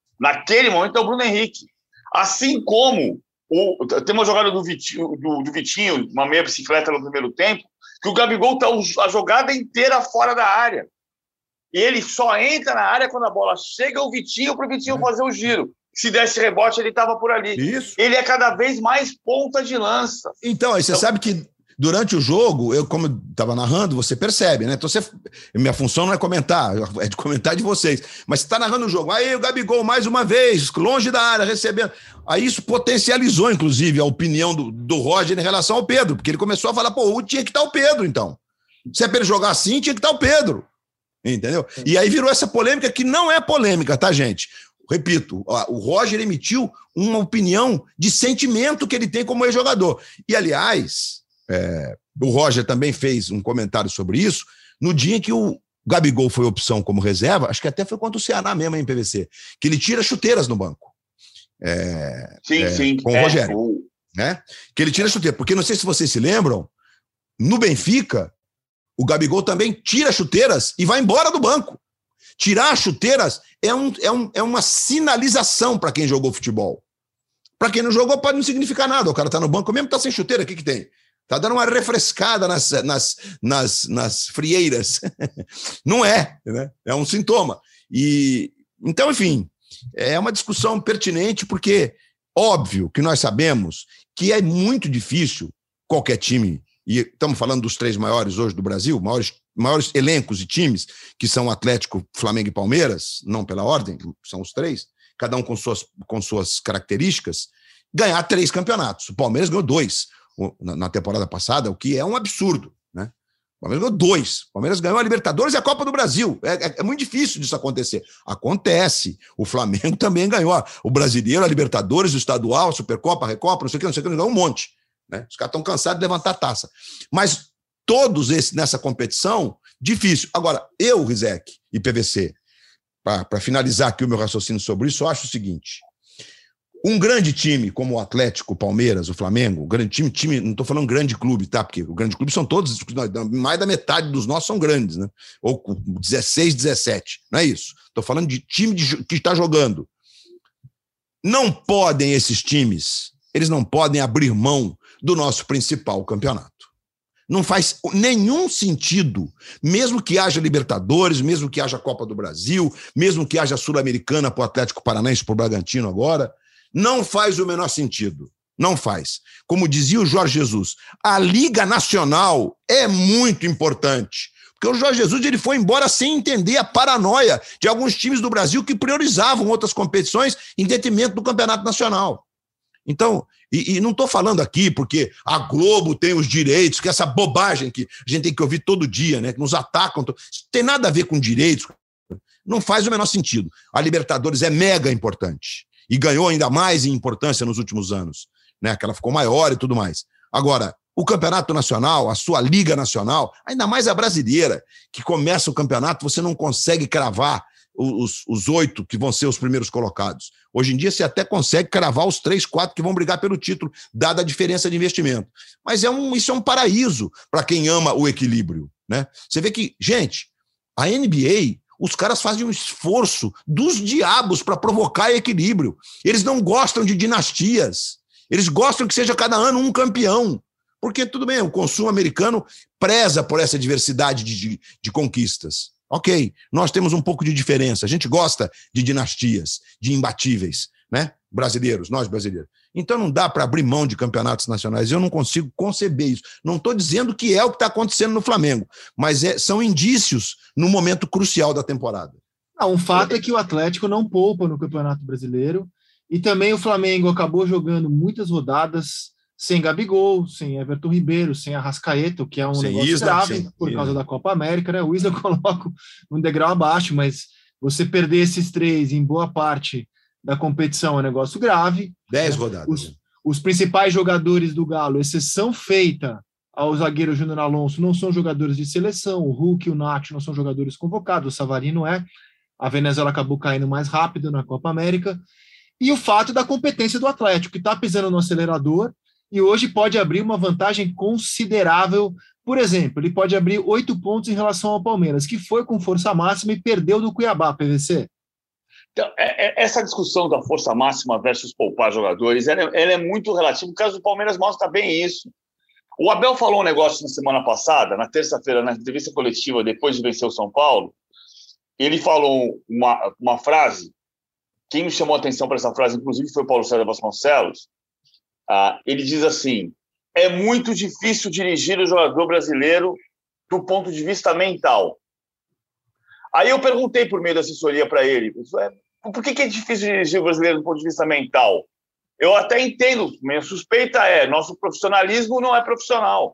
S2: é o Bruno Henrique. Assim como tem uma jogada do Vitinho, uma meia bicicleta no primeiro tempo, que o Gabigol está a jogada inteira fora da área. E ele só entra na área quando a bola chega ao Vitinho para o Vitinho fazer o giro. se desse rebote, ele estava por ali.
S3: Isso.
S2: Ele é cada vez mais ponta de lança.
S3: Então, aí você sabe que durante o jogo, eu, como estava narrando, você percebe, né? Então, minha função não é comentar, é de comentar de vocês. Mas você está narrando o jogo. Aí o Gabigol, mais uma vez, longe da área, recebendo. Aí isso potencializou, inclusive, a opinião do Roger em relação ao Pedro, porque ele começou a falar, pô, tinha que estar o Pedro, então. Se é para ele jogar assim, tinha que estar o Pedro. Entendeu? E aí virou essa polêmica que não é polêmica, tá, gente? Repito, o Roger emitiu uma opinião de sentimento que ele tem como ex-jogador. E, aliás, o Roger também fez um comentário sobre isso no dia em que o Gabigol foi opção como reserva, acho que até foi contra o Ceará mesmo, em PVC, que ele tira chuteiras no banco.
S2: Sim.
S3: Com o Rogério. Né? Que ele tira chuteiras. Porque não sei se vocês se lembram, no Benfica, o Gabigol também tira chuteiras e vai embora do banco. Tirar chuteiras é uma sinalização para quem jogou futebol. Para quem não jogou, pode não significar nada. O cara está no banco mesmo, está sem chuteira, o que tem? Está dando uma refrescada nas frieiras. Não é, né? É um sintoma. Então, enfim, é uma discussão pertinente, porque óbvio que nós sabemos que é muito difícil qualquer time, e estamos falando dos 3 maiores hoje do Brasil, maiores elencos e times, que são Atlético, Flamengo e Palmeiras, não pela ordem, são os 3, cada um com suas características, ganhar 3 campeonatos. O Palmeiras ganhou 2 na temporada passada, o que é um absurdo, né? O Palmeiras ganhou 2. O Palmeiras ganhou a Libertadores e a Copa do Brasil. É muito difícil disso acontecer. Acontece. O Flamengo também ganhou o Brasileiro, a Libertadores, o Estadual, a Supercopa, a Recopa, não sei o que, ganhou um monte. Né? Os caras estão cansados de levantar a taça. Mas todos esses nessa competição, difícil. Agora, eu, Rizek e PVC, para finalizar aqui o meu raciocínio sobre isso, eu acho o seguinte: um grande time como o Atlético, o Palmeiras, o Flamengo, grande time, não estou falando grande clube, tá? Porque o grande clube são todos, mais da metade dos nossos são grandes, né? Ou 16, 17, não é isso. Estou falando de time que está jogando. Não podem esses times, eles não podem abrir mão do nosso principal campeonato. Não faz nenhum sentido, mesmo que haja Libertadores, mesmo que haja Copa do Brasil, mesmo que haja Sul-Americana para o Atlético Paranaense, para o Bragantino agora, não faz o menor sentido. Não faz. Como dizia o Jorge Jesus, a Liga Nacional é muito importante. Porque o Jorge Jesus ele foi embora sem entender a paranoia de alguns times do Brasil que priorizavam outras competições em detrimento do Campeonato Nacional. Então, e não estou falando aqui porque a Globo tem os direitos, que essa bobagem que a gente tem que ouvir todo dia, né, que nos atacam. Isso tem nada a ver com direitos. Não faz o menor sentido. A Libertadores é mega importante. E ganhou ainda mais em importância nos últimos anos, né? Que ela ficou maior e tudo mais. Agora, o Campeonato Nacional, a sua Liga Nacional, ainda mais a brasileira, que começa o campeonato, você não consegue cravar os 8 que vão ser os primeiros colocados. Hoje em dia, você até consegue cravar os 3, 4 que vão brigar pelo título, dada a diferença de investimento. Mas isso é um paraíso para quem ama o equilíbrio, né? Você vê que, gente, a NBA... os caras fazem um esforço dos diabos para provocar equilíbrio. Eles não gostam de dinastias. Eles gostam que seja cada ano um campeão. Porque, tudo bem, o consumo americano preza por essa diversidade de conquistas. Ok, nós temos um pouco de diferença. A gente gosta de dinastias, de imbatíveis, né? Nós brasileiros. Então não dá para abrir mão de campeonatos nacionais. Eu não consigo conceber isso. Não estou dizendo que é o que está acontecendo no Flamengo, mas são indícios no momento crucial da temporada.
S1: Um fato é que o Atlético não poupa no Campeonato Brasileiro e também o Flamengo acabou jogando muitas rodadas sem Gabigol, sem Everton Ribeiro, sem Arrascaeta, que é um
S3: sem
S1: negócio
S3: Isla,
S1: grave por causa da Copa América, né? O Isla eu coloco um degrau abaixo, mas você perder esses 3 em boa parte da competição é um negócio grave.
S3: 10
S1: né?
S3: rodadas.
S1: Os principais jogadores do Galo, exceção feita ao zagueiro Júnior Alonso, não são jogadores de seleção. O Hulk e o Nacho não são jogadores convocados, o Savarino é. A Venezuela acabou caindo mais rápido na Copa América. E o fato da competência do Atlético, que está pisando no acelerador e hoje pode abrir uma vantagem considerável. Por exemplo, ele pode abrir 8 pontos em relação ao Palmeiras, que foi com força máxima e perdeu do Cuiabá, PVC.
S2: Então, essa discussão da força máxima versus poupar jogadores, ela é muito relativa. O caso do Palmeiras mostra bem isso. O Abel falou um negócio na semana passada, na terça-feira, na entrevista coletiva, depois de vencer o São Paulo. Ele falou uma frase quem me chamou a atenção para essa frase, inclusive, foi o Paulo César Vasconcelos. Ele diz assim: é muito difícil dirigir o jogador brasileiro do ponto de vista mental. Aí eu perguntei por meio da assessoria para ele, por que é difícil dirigir o brasileiro do ponto de vista mental? Eu até entendo, minha suspeita nosso profissionalismo não é profissional.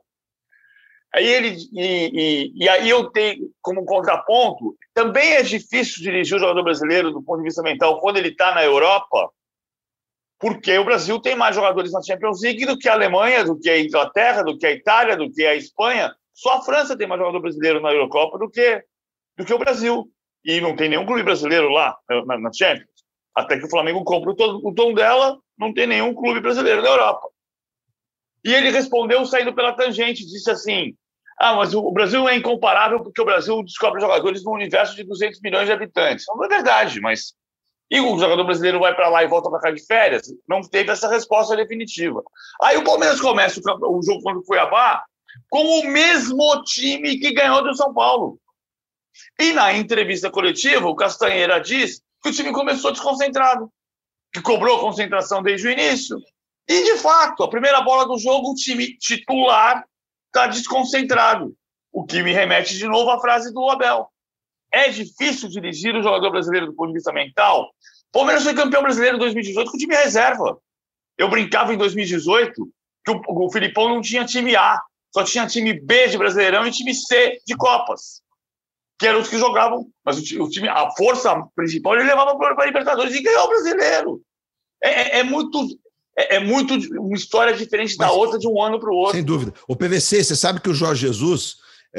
S2: Aí eu tenho como contraponto, também é difícil dirigir o jogador brasileiro do ponto de vista mental quando ele está na Europa, porque o Brasil tem mais jogadores na Champions League do que a Alemanha, do que a Inglaterra, do que a Itália, do que a Espanha. Só a França tem mais jogador brasileiro na Eurocopa do que o Brasil. E não tem nenhum clube brasileiro lá na Champions. Até que o Flamengo compra o tom dela, não tem nenhum clube brasileiro na Europa. E ele respondeu saindo pela tangente, disse assim: mas o Brasil é incomparável porque o Brasil descobre jogadores num universo de 200 milhões de habitantes. Não é verdade, mas... E o jogador brasileiro vai para lá e volta para cá de férias? Não teve essa resposta definitiva. Aí o Palmeiras começa o jogo contra o Cuiabá com o mesmo time que ganhou do São Paulo. E na entrevista coletiva, o Castanheira diz que o time começou desconcentrado, que cobrou concentração desde o início. E, de fato, a primeira bola do jogo, o time titular está desconcentrado. O que me remete de novo à frase do Abel. É difícil dirigir o jogador brasileiro do ponto de vista mental? O Palmeiras foi campeão brasileiro em 2018 com time reserva. Eu brincava em 2018 que o Filipão não tinha time A, só tinha time B de Brasileirão e time C de Copas, que eram os que jogavam. Mas o time, a força principal, ele levava para a Libertadores e ganhou o brasileiro. É muito uma história diferente da outra de um ano para o outro.
S3: Sem dúvida. O PVC, você sabe que o Jorge Jesus,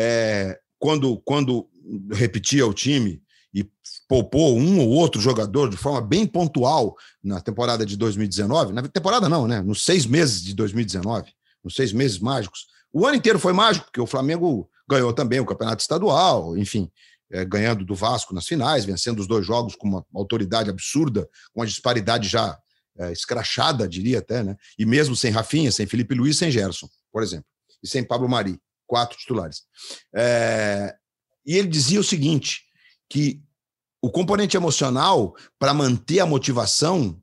S3: quando repetia o time e poupou um ou outro jogador de forma bem pontual na temporada de 2019, na temporada não, né? Nos 6 meses de 2019, nos 6 meses mágicos. O ano inteiro foi mágico, porque o Flamengo ganhou também o campeonato estadual, enfim, ganhando do Vasco nas finais, vencendo os 2 jogos com uma autoridade absurda, com uma disparidade já escrachada, diria até, né? E mesmo sem Rafinha, sem Felipe Luiz, sem Gerson, por exemplo, e sem Pablo Mari, 4 titulares. E ele dizia o seguinte, que o componente emocional, para manter a motivação,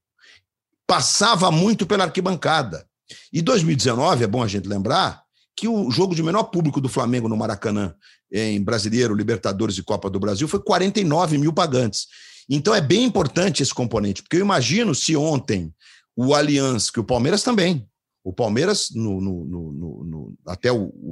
S3: passava muito pela arquibancada. E 2019, é bom a gente lembrar, que o jogo de menor público do Flamengo no Maracanã, em Brasileiro, Libertadores e Copa do Brasil, foi 49 mil pagantes. Então é bem importante esse componente, porque eu imagino se ontem o Allianz, que o Palmeiras também, o Palmeiras, até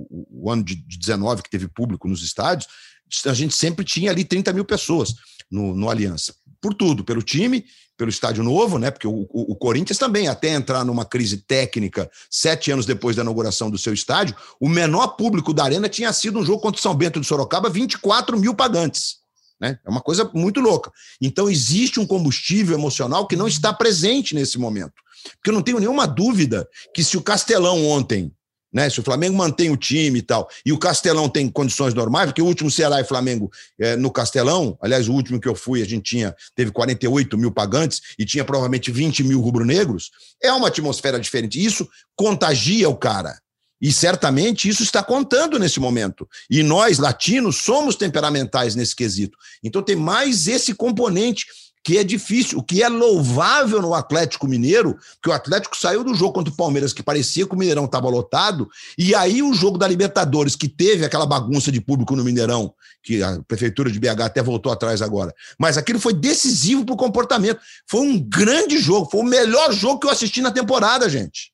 S3: o ano de 19, que teve público nos estádios, a gente sempre tinha ali 30 mil pessoas no Allianz. Por tudo, pelo time, pelo estádio novo, né? Porque o Corinthians também, até entrar numa crise técnica 7 anos depois da inauguração do seu estádio, o menor público da Arena tinha sido um jogo contra o São Bento de Sorocaba, 24 mil pagantes. Né? É uma coisa muito louca. Então existe um combustível emocional que não está presente nesse momento. Porque eu não tenho nenhuma dúvida que se o Castelão ontem, né, se o Flamengo mantém o time e tal, e o Castelão tem condições normais, porque o último Ceará e Flamengo no Castelão, aliás, o último que eu fui, a gente teve 48 mil pagantes e tinha provavelmente 20 mil rubro-negros, é uma atmosfera diferente. Isso contagia o cara. E certamente isso está contando nesse momento. E nós, latinos, somos temperamentais nesse quesito. Então tem mais esse componente que é difícil, o que é louvável no Atlético Mineiro, que o Atlético saiu do jogo contra o Palmeiras, que parecia que o Mineirão estava lotado, e aí o jogo da Libertadores, que teve aquela bagunça de público no Mineirão, que a Prefeitura de BH até voltou atrás agora, mas aquilo foi decisivo para o comportamento. Foi um grande jogo, foi o melhor jogo que eu assisti na temporada, gente.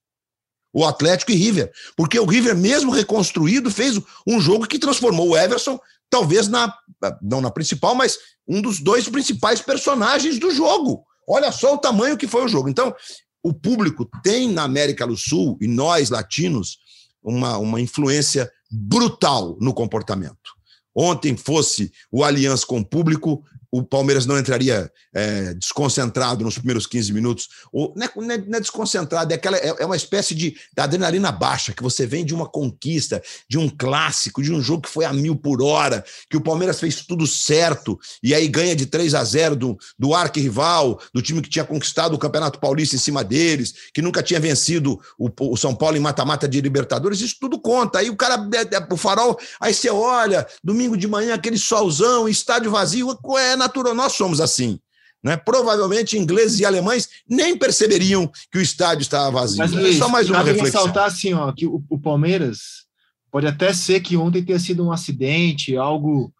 S3: O Atlético e River, porque o River, mesmo reconstruído, fez um jogo que transformou o Everson, talvez não na principal, mas um dos 2 principais personagens do jogo. Olha só o tamanho que foi o jogo. Então, o público tem na América do Sul, e nós, latinos, uma influência brutal no comportamento. Ontem fosse o Allianz com o público, o Palmeiras não entraria desconcentrado nos primeiros 15 minutos. Não é desconcentrado, é uma espécie de adrenalina baixa, que você vem de uma conquista, de um clássico, de um jogo que foi a 1000 por hora, que o Palmeiras fez tudo certo, e aí ganha de 3-0 do arquirrival, do time que tinha conquistado o Campeonato Paulista em cima deles, que nunca tinha vencido o São Paulo em mata-mata de Libertadores. Isso tudo conta. Aí o cara, o farol, aí você olha, domingo de manhã, aquele solzão, estádio vazio, é natural, nós somos assim. né? Provavelmente ingleses e alemães nem perceberiam que o estádio estava vazio.
S1: Mas, Luiz,
S3: só mais uma reflexão.
S1: Ressaltar assim, ó, que o Palmeiras pode até ser que ontem tenha sido um acidente, algo...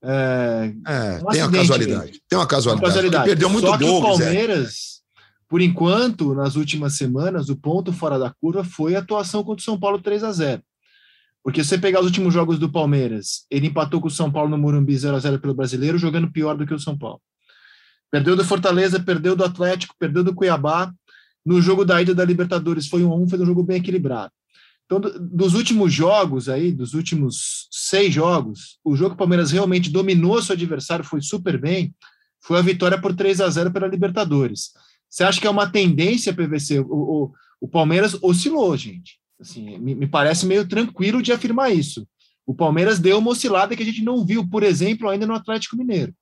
S3: tem uma casualidade. Tem uma casualidade. Perdeu muito
S1: gol. Só que o Palmeiras, por enquanto, nas últimas semanas, o ponto fora da curva foi a atuação contra o São Paulo 3-0. Porque se você pegar os últimos jogos do Palmeiras, ele empatou com o São Paulo no Morumbi 0-0 pelo Brasileiro, jogando pior do que o São Paulo. Perdeu do Fortaleza, perdeu do Atlético, perdeu do Cuiabá. No jogo da ida da Libertadores foi 1-1, foi um jogo bem equilibrado. Então, dos últimos jogos aí, dos últimos 6 jogos, o jogo que o Palmeiras realmente dominou seu adversário, foi super bem, foi a vitória por 3-0 pela Libertadores. Você acha que é uma tendência, PVC? O Palmeiras oscilou, gente. Assim, me parece meio tranquilo de afirmar isso. O Palmeiras deu uma oscilada que a gente não viu, por exemplo, ainda no Atlético Mineiro.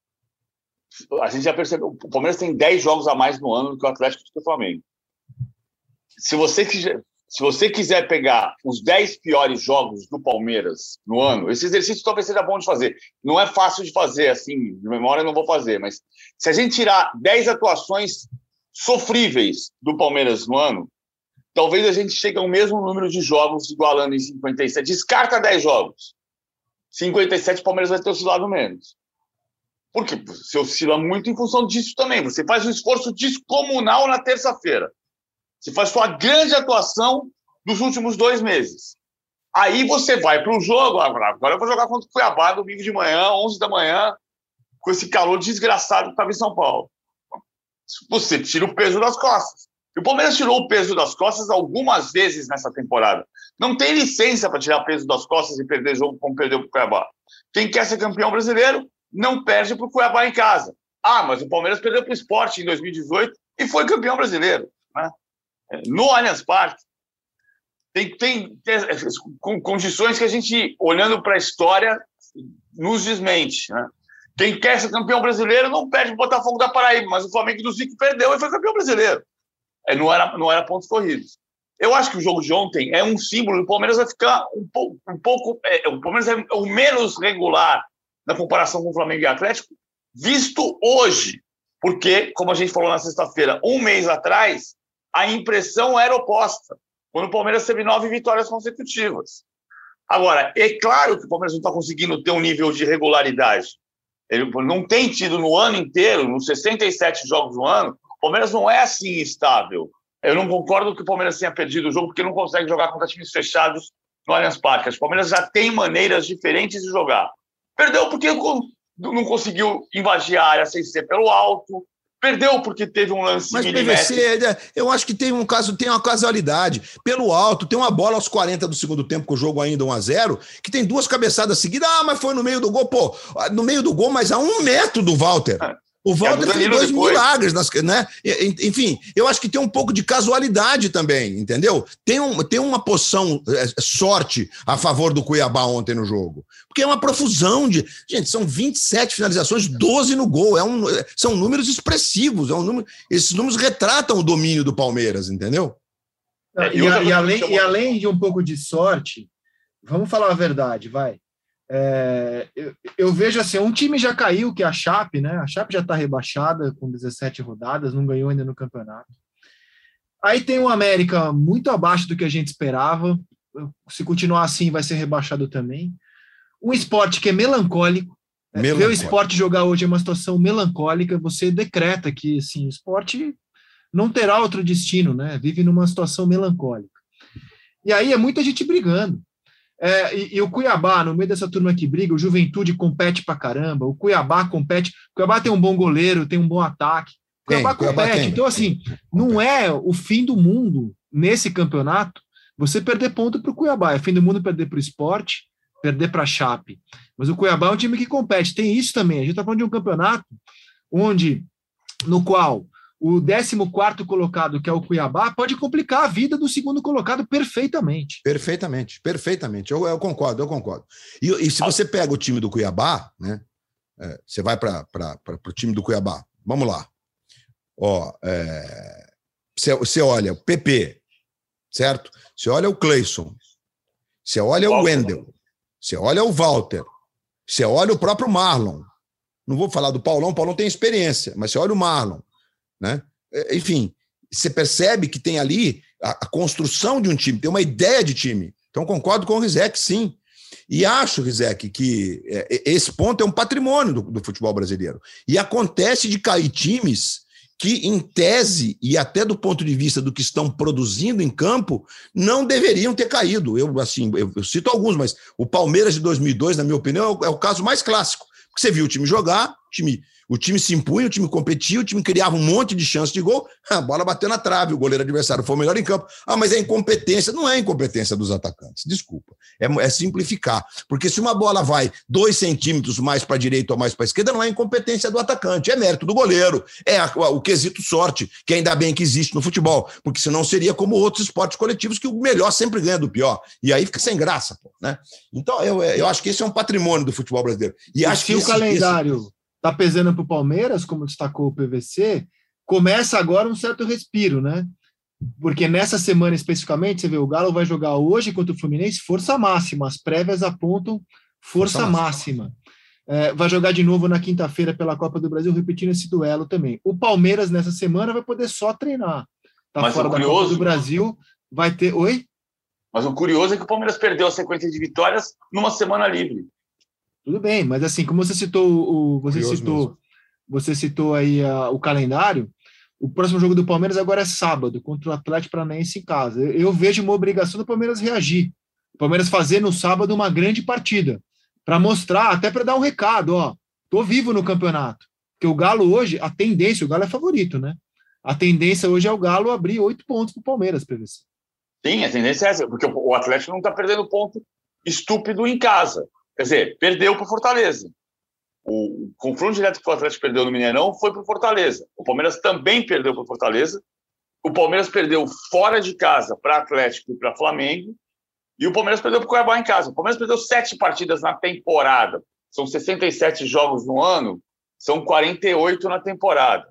S2: A gente já percebeu, o Palmeiras tem 10 jogos a mais no ano do que o Atlético do Flamengo. Se você quiser pegar os 10 piores jogos do Palmeiras no ano, esse exercício talvez seja bom de fazer. Não é fácil de fazer, assim, de memória eu não vou fazer, mas se a gente tirar 10 atuações sofríveis do Palmeiras no ano, talvez a gente chegue ao mesmo número de jogos igualando em 57. Descarta 10 jogos. 57 o Palmeiras vai ter oscilado menos. Porque você oscila muito em função disso também. Você faz um esforço descomunal na terça-feira. Você faz sua grande atuação dos últimos 2 meses. Aí você vai para o jogo. Agora eu vou jogar contra o Cuiabá domingo de manhã, 11 da manhã, com esse calor desgraçado que estava em São Paulo. Você tira o peso das costas. E o Palmeiras tirou o peso das costas algumas vezes nessa temporada. Não tem licença para tirar peso das costas e perder jogo como perdeu para o Cuiabá. Quem quer ser campeão brasileiro não perde para o Cuiabá em casa. Mas o Palmeiras perdeu para o Sport em 2018 e foi campeão brasileiro, né? No Allianz Parque. Tem condições que a gente, olhando para a história, nos desmente, né? Quem quer ser campeão brasileiro não perde para o Botafogo da Paraíba, mas o Flamengo do Zico perdeu e foi campeão brasileiro. Não era pontos corridos. Eu acho que o jogo de ontem é um símbolo. O Palmeiras vai ficar um pouco o Palmeiras é o menos regular na comparação com o Flamengo e Atlético, visto hoje. Porque, como a gente falou na sexta-feira, 1 mês atrás, a impressão era oposta, quando o Palmeiras teve 9 vitórias consecutivas. Agora, é claro que o Palmeiras não está conseguindo ter um nível de regularidade. Ele não tem tido no ano inteiro, nos 67 jogos do ano, o Palmeiras não é assim estável. Eu não concordo que o Palmeiras tenha perdido o jogo porque não consegue jogar contra times fechados no Allianz Parque. O Palmeiras já tem maneiras diferentes de jogar. Perdeu porque não conseguiu invadir a área sem ser pelo alto. Perdeu porque teve um lance milimétrico. Mas
S3: PVC, eu acho que tem uma casualidade. Pelo alto, tem uma bola aos 40 do segundo tempo, com o jogo ainda 1-0, que tem 2 cabeçadas seguidas. Mas foi no meio do gol. Pô, no meio do gol, mas a 1 metro do Walter. O Walter fez 2 milagres, né? Enfim, eu acho que tem um pouco de casualidade também, entendeu? Tem uma poção sorte a favor do Cuiabá ontem no jogo. Porque é uma profusão de... Gente, são 27 finalizações, 12 no gol. São números expressivos. Esses números retratam o domínio do Palmeiras, entendeu?
S1: E além de um pouco de sorte, vamos falar a verdade, vai. Eu vejo assim, um time já caiu, que é a Chape, né? A Chape já está rebaixada com 17 rodadas, não ganhou ainda no campeonato. Aí tem o América muito abaixo do que a gente esperava. Se continuar assim, vai ser rebaixado também. Um Sport que é melancólico. Ver o Sport jogar hoje é uma situação melancólica. Você decreta que assim, o Sport não terá outro destino, né? Vive numa situação melancólica. E aí é muita gente brigando. E o Cuiabá, no meio dessa turma que briga, o Juventude compete pra caramba, o Cuiabá compete, o Cuiabá tem um bom goleiro, tem um bom ataque, o Cuiabá compete. Então, assim, não é o fim do mundo nesse campeonato você perder ponto pro Cuiabá, é fim do mundo perder pro Sport, perder pra Chape. Mas o Cuiabá é um time que compete, tem isso também. A gente tá falando de um campeonato no qual o 14º colocado, que é o Cuiabá, pode complicar a vida do segundo colocado perfeitamente.
S3: Perfeitamente. Eu concordo. E se você pega o time do Cuiabá, né? Você vai para o time do Cuiabá. Vamos lá. Você olha o PP, certo? Você olha o Cleison. Você olha o Wendel. Você olha o Walter. Você olha o próprio Marlon. Não vou falar do Paulão, o Paulão tem experiência, mas você olha o Marlon, né? Enfim, você percebe que tem ali a construção de um time, tem uma ideia de time. Então, concordo com o Rizek, sim. E acho, Rizek, que esse ponto é um patrimônio do futebol brasileiro. E acontece de cair times que, em tese, e até do ponto de vista do que estão produzindo em campo, não deveriam ter caído. Eu cito alguns, mas o Palmeiras de 2002, na minha opinião, é o caso mais clássico. Porque você viu o time jogar, o time se impunha, o time competia, o time criava um monte de chance de gol, a bola bateu na trave, o goleiro adversário foi o melhor em campo. Mas é incompetência. Não é incompetência dos atacantes, desculpa. É simplificar. Porque se uma bola vai 2 centímetros mais para a direita ou mais para a esquerda, não é incompetência do atacante, é mérito do goleiro. É o quesito sorte, que ainda bem que existe no futebol, porque senão seria como outros esportes coletivos, que o melhor sempre ganha do pior. E aí fica sem graça, pô, né? Então, eu acho que esse é um patrimônio do futebol brasileiro. E acho que
S1: o calendário está pesando para o Palmeiras, como destacou o PVC, começa agora um certo respiro, né? Porque nessa semana especificamente, você vê, o Galo vai jogar hoje contra o Fluminense, força máxima, as prévias apontam força máxima. Vai jogar de novo na quinta-feira pela Copa do Brasil, repetindo esse duelo também. O Palmeiras nessa semana vai poder só treinar. Tá fora da Copa do Brasil, vai ter... Oi?
S2: Mas o curioso é que o Palmeiras perdeu a sequência de vitórias numa semana livre.
S1: Tudo bem, mas assim, como você citou você citou aí o calendário, o próximo jogo do Palmeiras agora é sábado, contra o Atlético Paranaense em casa. Eu vejo uma obrigação do Palmeiras reagir. O Palmeiras fazer no sábado uma grande partida, para mostrar, até para dar um recado, tô vivo no campeonato. Porque o Galo hoje, a tendência, o Galo é favorito, né? A tendência hoje é o Galo abrir 8 pontos para o Palmeiras, PVC.
S2: Sim, a tendência é essa, porque o Atlético não está perdendo ponto estúpido em casa. Quer dizer, perdeu para o Fortaleza. O confronto direto que o Atlético perdeu no Mineirão foi para o Fortaleza. O Palmeiras também perdeu para o Fortaleza. O Palmeiras perdeu fora de casa para Atlético e para Flamengo. E o Palmeiras perdeu para o Cuiabá em casa. O Palmeiras perdeu 7 partidas na temporada. São 67 jogos no ano, são 48 na temporada.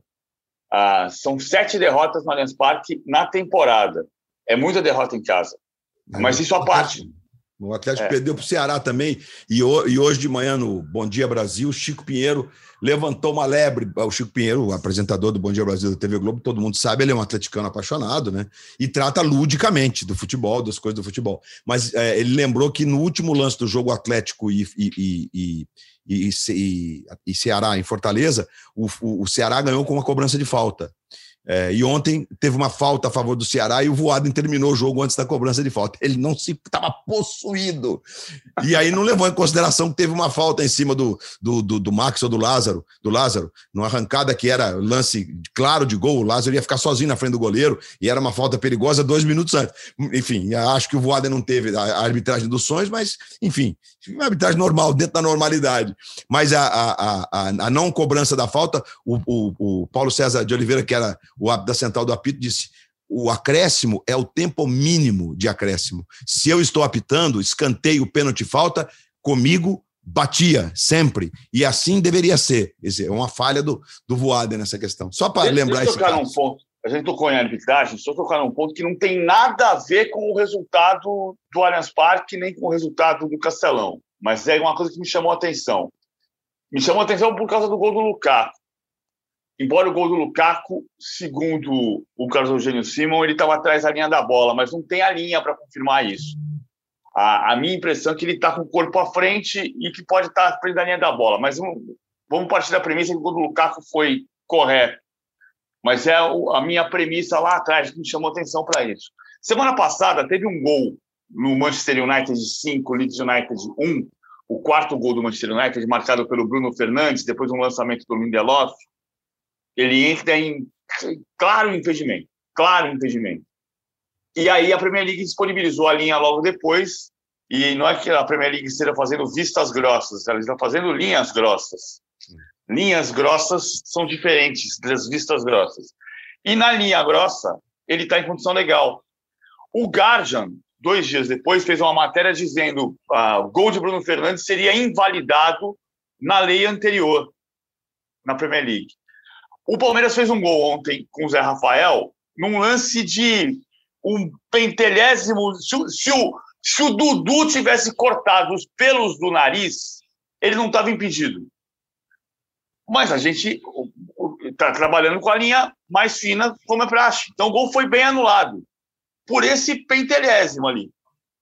S2: São 7 derrotas no Allianz Parque na temporada. É muita derrota em casa. Mas isso à parte.
S3: O Atlético perdeu para o Ceará também. E hoje de manhã, no Bom Dia Brasil, o Chico Pinheiro levantou uma lebre. O Chico Pinheiro, o apresentador do Bom Dia Brasil da TV Globo, todo mundo sabe, ele é um atleticano apaixonado, né? E trata ludicamente do futebol, das coisas do futebol. Mas ele lembrou que no último lance do jogo Atlético e Ceará em Fortaleza, o Ceará ganhou com uma cobrança de falta. E ontem teve uma falta a favor do Ceará e o Voaden terminou o jogo antes da cobrança de falta. Ele não estava possuído. E aí não levou em consideração que teve uma falta em cima do Max ou do Lázaro, numa arrancada que era lance claro de gol. O Lázaro ia ficar sozinho na frente do goleiro e era uma falta perigosa 2 minutos antes. Enfim, acho que o Voaden não teve a arbitragem dos sonhos, mas, enfim, uma arbitragem normal, dentro da normalidade. Mas a não cobrança da falta, o Paulo César de Oliveira, que era o árbitro da central do apito, disse: o acréscimo é o tempo mínimo de acréscimo. Se eu estou apitando, escanteio, pênalti, falta, comigo batia sempre. E assim deveria ser. Quer dizer, é uma falha do Voaden nessa questão. Só para lembrar isso.
S2: A gente tocou em arbitragem, só tocar num ponto que não tem nada a ver com o resultado do Allianz Parque, nem com o resultado do Castelão. Mas é uma coisa que me chamou a atenção. Me chamou a atenção por causa do gol do Lukaku. Embora o gol do Lukaku, segundo o Carlos Eugênio Simon, ele estava atrás da linha da bola, mas não tem a linha para confirmar isso. A minha impressão é que ele está com o corpo à frente e que pode estar à frente da linha da bola. Mas vamos partir da premissa que o gol do Lukaku foi correto. Mas é a minha premissa lá atrás que me chamou atenção para isso. Semana passada teve um gol no Manchester United 5, Leeds United 1, o 4º gol do Manchester United, marcado pelo Bruno Fernandes, depois de um lançamento do Lindelof. Ele entra em claro impedimento. E aí a Premier League disponibilizou a linha logo depois, e não é que a Premier League esteja fazendo vistas grossas, ela está fazendo linhas grossas. Linhas grossas são diferentes das vistas grossas. E na linha grossa, ele está em condição legal. O Guardian, 2 dias depois, fez uma matéria dizendo que o gol de Bruno Fernandes seria invalidado na lei anterior, na Premier League. O Palmeiras fez um gol ontem com o Zé Rafael, num lance de um pentelésimo. Se o Dudu tivesse cortado os pelos do nariz, ele não estava impedido. Mas a gente está trabalhando com a linha mais fina, como é praxe. Então o gol foi bem anulado. Por esse pentelésimo ali.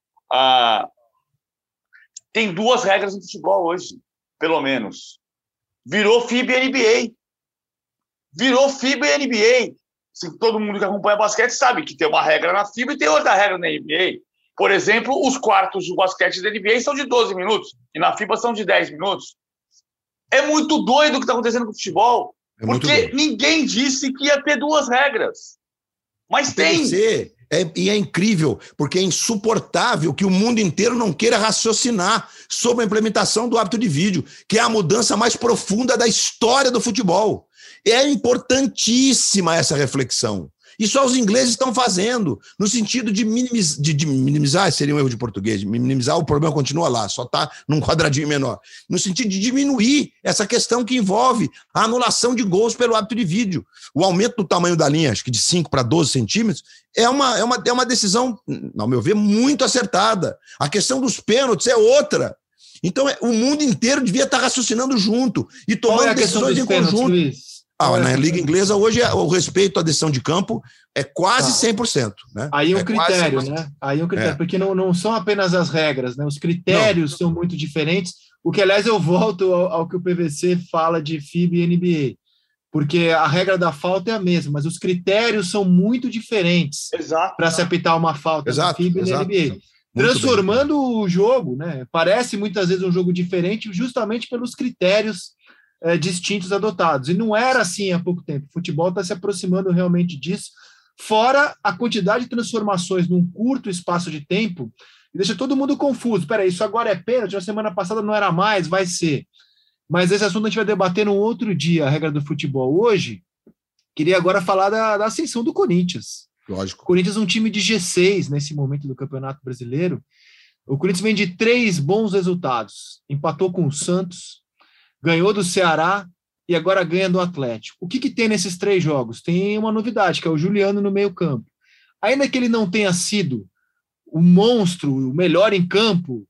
S2: Tem 2 regras no futebol hoje, pelo menos. Virou FIBA e NBA. Virou FIBA e NBA. Assim, todo mundo que acompanha basquete sabe que tem uma regra na FIBA e tem outra regra na NBA. Por exemplo, os quartos do basquete da NBA são de 12 minutos e na FIBA são de 10 minutos. É muito doido o que está acontecendo com o futebol, porque ninguém disse que ia ter 2 regras. Mas tem.
S3: E é incrível, porque é insuportável que o mundo inteiro não queira raciocinar sobre a implementação do hábito de vídeo, que é a mudança mais profunda da história do futebol. É importantíssima essa reflexão. E só os ingleses estão fazendo, no sentido de minimizar, seria um erro de português, minimizar, o problema continua lá, só está num quadradinho menor. No sentido de diminuir essa questão que envolve a anulação de gols pelo hábito de vídeo. O aumento do tamanho da linha, acho que de 5 para 12 centímetros, é uma decisão, ao meu ver, muito acertada. A questão dos pênaltis é outra. Então, o mundo inteiro devia estar raciocinando junto e tomando decisões em conjunto. Luiz? Na Liga Inglesa, hoje, o respeito à decisão de campo é quase 100%. Né?
S1: Aí um critério, né? Aí um critério, porque não são apenas as regras, né? Os critérios são muito diferentes. O que, aliás, eu volto ao que o PVC fala de FIBA e NBA, porque a regra da falta é a mesma, mas os critérios são muito diferentes para se apitar uma falta na FIBA e na NBA. Transformando o jogo, né? Parece muitas vezes um jogo diferente justamente pelos critérios distintos adotados. E não era assim há pouco tempo. O futebol está se aproximando realmente disso, fora a quantidade de transformações num curto espaço de tempo, e deixa todo mundo confuso. Peraí, isso agora é pênalti, na semana passada não era mais, vai ser. Mas esse assunto a gente vai debater num outro dia, a regra do futebol. Hoje, queria agora falar da ascensão do Corinthians.
S3: Lógico.
S1: O Corinthians é um time de G6 nesse momento do Campeonato Brasileiro. O Corinthians vem de 3 bons resultados. Empatou com o Santos, ganhou do Ceará e agora ganha do Atlético. O que tem nesses 3 jogos? Tem uma novidade, que é o Juliano no meio-campo. Ainda que ele não tenha sido o monstro, o melhor em campo,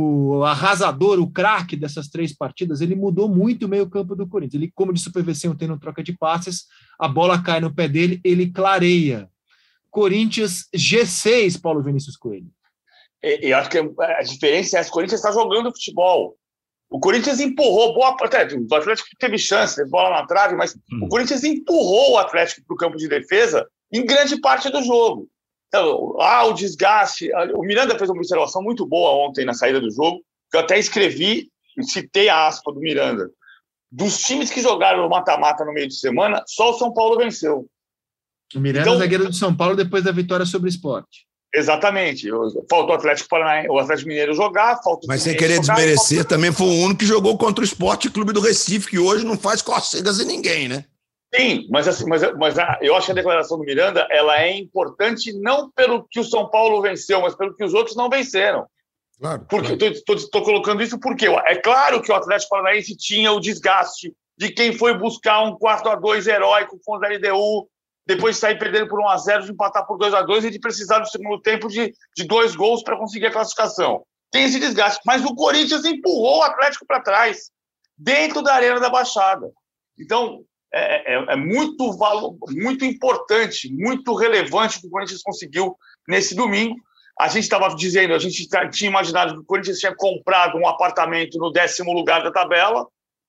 S1: o arrasador, o craque dessas 3 partidas, ele mudou muito o meio-campo do Corinthians. Ele, como disse o PVC ontem no troca de passes, a bola cai no pé dele, ele clareia. Corinthians G6, Paulo Vinícius Coelho.
S2: Eu acho que a diferença é que o Corinthians está jogando futebol. O Corinthians empurrou, o Atlético teve chance, teve bola na trave, mas o Corinthians empurrou o Atlético para o campo de defesa em grande parte do jogo. Então, o desgaste. O Miranda fez uma observação muito boa ontem na saída do jogo, que eu até escrevi e citei a aspa do Miranda. Dos times que jogaram no mata-mata no meio de semana, só o São Paulo venceu.
S1: O Miranda é zagueiro do São Paulo depois da vitória sobre o Sport.
S2: Exatamente. Faltou o Atlético Paranaense, o Atlético Mineiro jogar,
S3: mas sem querer desmerecer, também foi o único que jogou contra o Sport Clube do Recife, que hoje não faz cocegas em ninguém, né?
S2: Sim, mas eu acho que a declaração do Miranda ela é importante não pelo que o São Paulo venceu, mas pelo que os outros não venceram.
S3: Claro.
S2: Porque estou colocando isso porque é claro que o Atlético Paranaense tinha o desgaste de quem foi buscar um 4-2 heróico contra a LDU, depois de sair perdendo por 1-0, de empatar por 2-2 e de precisar do segundo tempo de 2 gols para conseguir a classificação. Tem esse desgaste. Mas o Corinthians empurrou o Atlético para trás, dentro da Arena da Baixada. Então, é muito importante, muito relevante o que o Corinthians conseguiu nesse domingo. A gente estava dizendo, a gente tinha imaginado que o Corinthians tinha comprado um apartamento no 10º lugar da tabela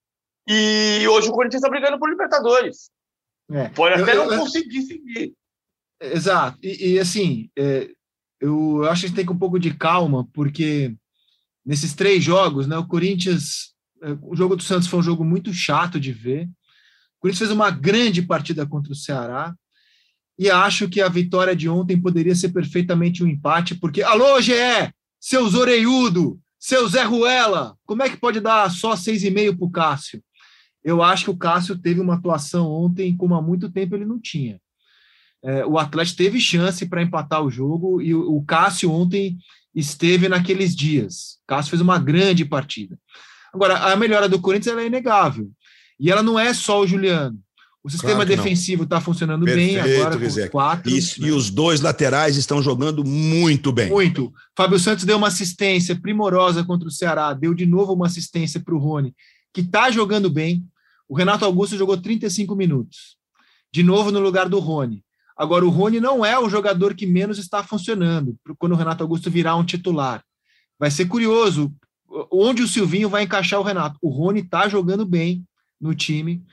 S2: e hoje o Corinthians está brigando por Libertadores. Pode até não conseguir seguir.
S1: Exato. E assim, eu acho que a gente tem que ter um pouco de calma, porque nesses 3 jogos, né, o Corinthians... O jogo do Santos foi um jogo muito chato de ver. O Corinthians fez uma grande partida contra o Ceará e acho que a vitória de ontem poderia ser perfeitamente um empate, porque... Alô, GE! Seus orelhudo! Seu Zé Ruela! Como é que pode dar só 6,5 para o Cássio? Eu acho que o Cássio teve uma atuação ontem como há muito tempo ele não tinha. O Atlético teve chance para empatar o jogo e o Cássio ontem esteve naqueles dias. O Cássio fez uma grande partida. Agora, a melhora do Corinthians ela é inegável. E ela não é só o Juliano. O sistema defensivo está funcionando bem agora com os 4.
S3: Isso, né? E os 2 laterais estão jogando muito bem.
S1: Muito. Fábio Santos deu uma assistência primorosa contra o Ceará, deu de novo uma assistência para o Rony, que está jogando bem. O Renato Augusto jogou 35 minutos, de novo no lugar do Rony. Agora, o Rony não é o jogador que menos está funcionando quando o Renato Augusto virar um titular. Vai ser curioso onde o Silvinho vai encaixar o Renato. O Rony está jogando bem no time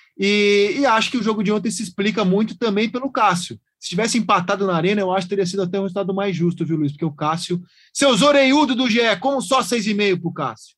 S1: e acho que o jogo de ontem se explica muito também pelo Cássio. Se tivesse empatado na Arena, eu acho que teria sido até um resultado mais justo, viu, Luiz? Porque o Cássio... Seus orelhudos do GE, como só 6,5 pro Cássio?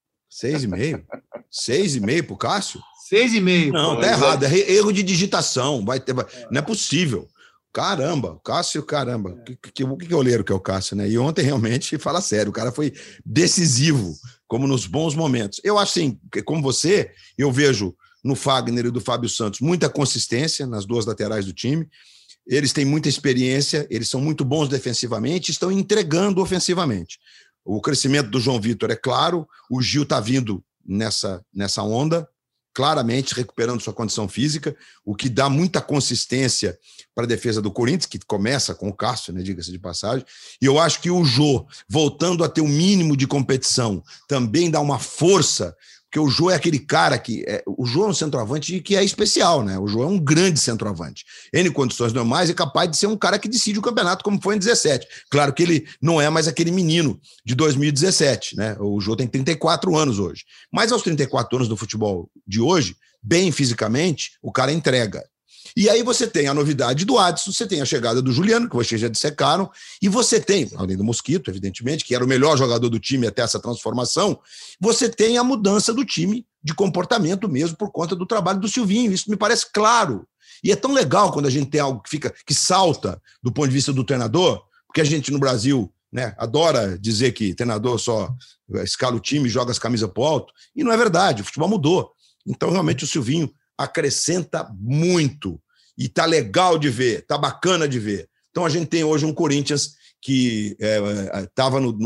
S3: 6,5? 6,5 pro Cássio?
S1: 6,5.
S3: Não, tá errado. É erro de digitação. Não é possível. Caramba, o Cássio, caramba. Que goleiro que é o Cássio, né? E ontem, realmente, fala sério, o cara foi decisivo, como nos bons momentos. Eu acho assim, como você, eu vejo no Fagner e do Fábio Santos muita consistência nas duas laterais do time. Eles têm muita experiência, eles são muito bons defensivamente, estão entregando ofensivamente. O crescimento do João Vitor é claro, o Gil está vindo nessa onda, claramente recuperando sua condição física, o que dá muita consistência para a defesa do Corinthians, que começa com o Cássio, né, diga-se de passagem, e eu acho que o Jô, voltando a ter um mínimo de competição, também dá uma força, porque o Jô é aquele cara que... o Jô é um centroavante que é especial, né? O Jô é um grande centroavante. Em condições normais, é capaz de ser um cara que decide o campeonato, como foi em 17. Claro que ele não é mais aquele menino de 2017, né? O Jô tem 34 anos hoje. Mas aos 34 anos do futebol de hoje, bem fisicamente, o cara entrega. E aí você tem a novidade do Adson, você tem a chegada do Juliano, que vocês já dissecaram, e você tem, além do Mosquito, evidentemente, que era o melhor jogador do time até essa transformação, você tem a mudança do time de comportamento mesmo por conta do trabalho do Silvinho. Isso me parece claro. E é tão legal quando a gente tem algo que salta do ponto de vista do treinador, porque a gente no Brasil, né, adora dizer que treinador só escala o time e joga as camisas pro alto, e não é verdade, o futebol mudou. Então, realmente, o Silvinho acrescenta muito. E tá legal de ver, tá bacana de ver. Então a gente tem hoje um Corinthians que estava no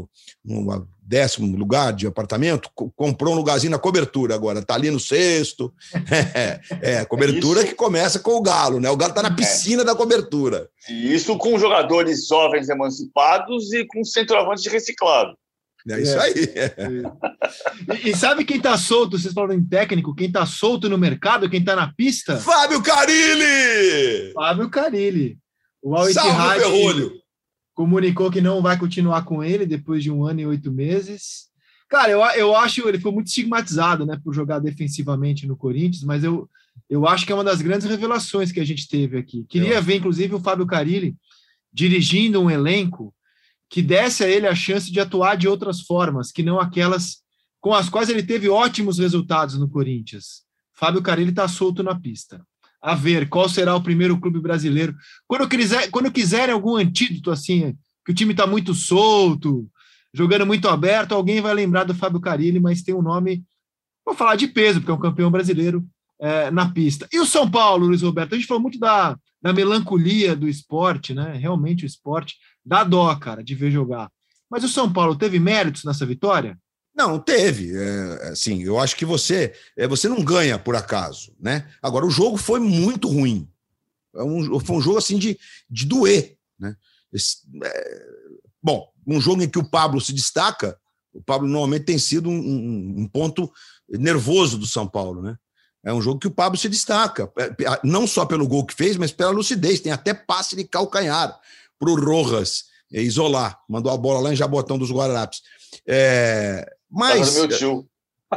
S3: 10º lugar de apartamento, comprou um lugarzinho na cobertura agora, tá ali no 6º. Cobertura que começa com o Galo, né? O Galo tá na piscina da cobertura.
S2: Isso com jogadores jovens emancipados e com centroavante reciclado.
S3: É isso aí.
S1: E sabe quem tá solto? Vocês falam em técnico, quem tá solto no mercado, quem tá na pista?
S3: Fábio Carille!
S1: Fábio Carille. O Al
S3: Ittihad
S1: comunicou que não vai continuar com ele depois de 1 ano e 8 meses. Cara, eu acho que ele foi muito estigmatizado, né, por jogar defensivamente no Corinthians, mas eu acho que é uma das grandes revelações que a gente teve aqui. Queria ver, inclusive, o Fábio Carille dirigindo um elenco que desse a ele a chance de atuar de outras formas, que não aquelas com as quais ele teve ótimos resultados no Corinthians. Fábio Carille está solto na pista. A ver qual será o primeiro clube brasileiro. Quando quiserem algum antídoto, assim, que o time está muito solto, jogando muito aberto, alguém vai lembrar do Fábio Carille, mas tem um nome, vou falar de peso, porque é um campeão brasileiro na pista. E o São Paulo, Luiz Roberto? A gente falou muito da melancolia do esporte, né? Realmente o esporte dá dó, cara, de ver jogar. Mas o São Paulo teve méritos nessa vitória?
S3: Não, teve. Assim, eu acho que você não ganha por acaso, né? Agora, o jogo foi muito ruim. Foi um jogo assim de doer, né? Bom, um jogo em que o Pablo se destaca, o Pablo normalmente tem sido um ponto nervoso do São Paulo, né? É um jogo que o Pablo se destaca, não só pelo gol que fez, mas pela lucidez. Tem até passe de calcanhar para o Rojas isolar. Mandou a bola lá em Jabotão dos Guararapes. Mas...
S2: Meu tio.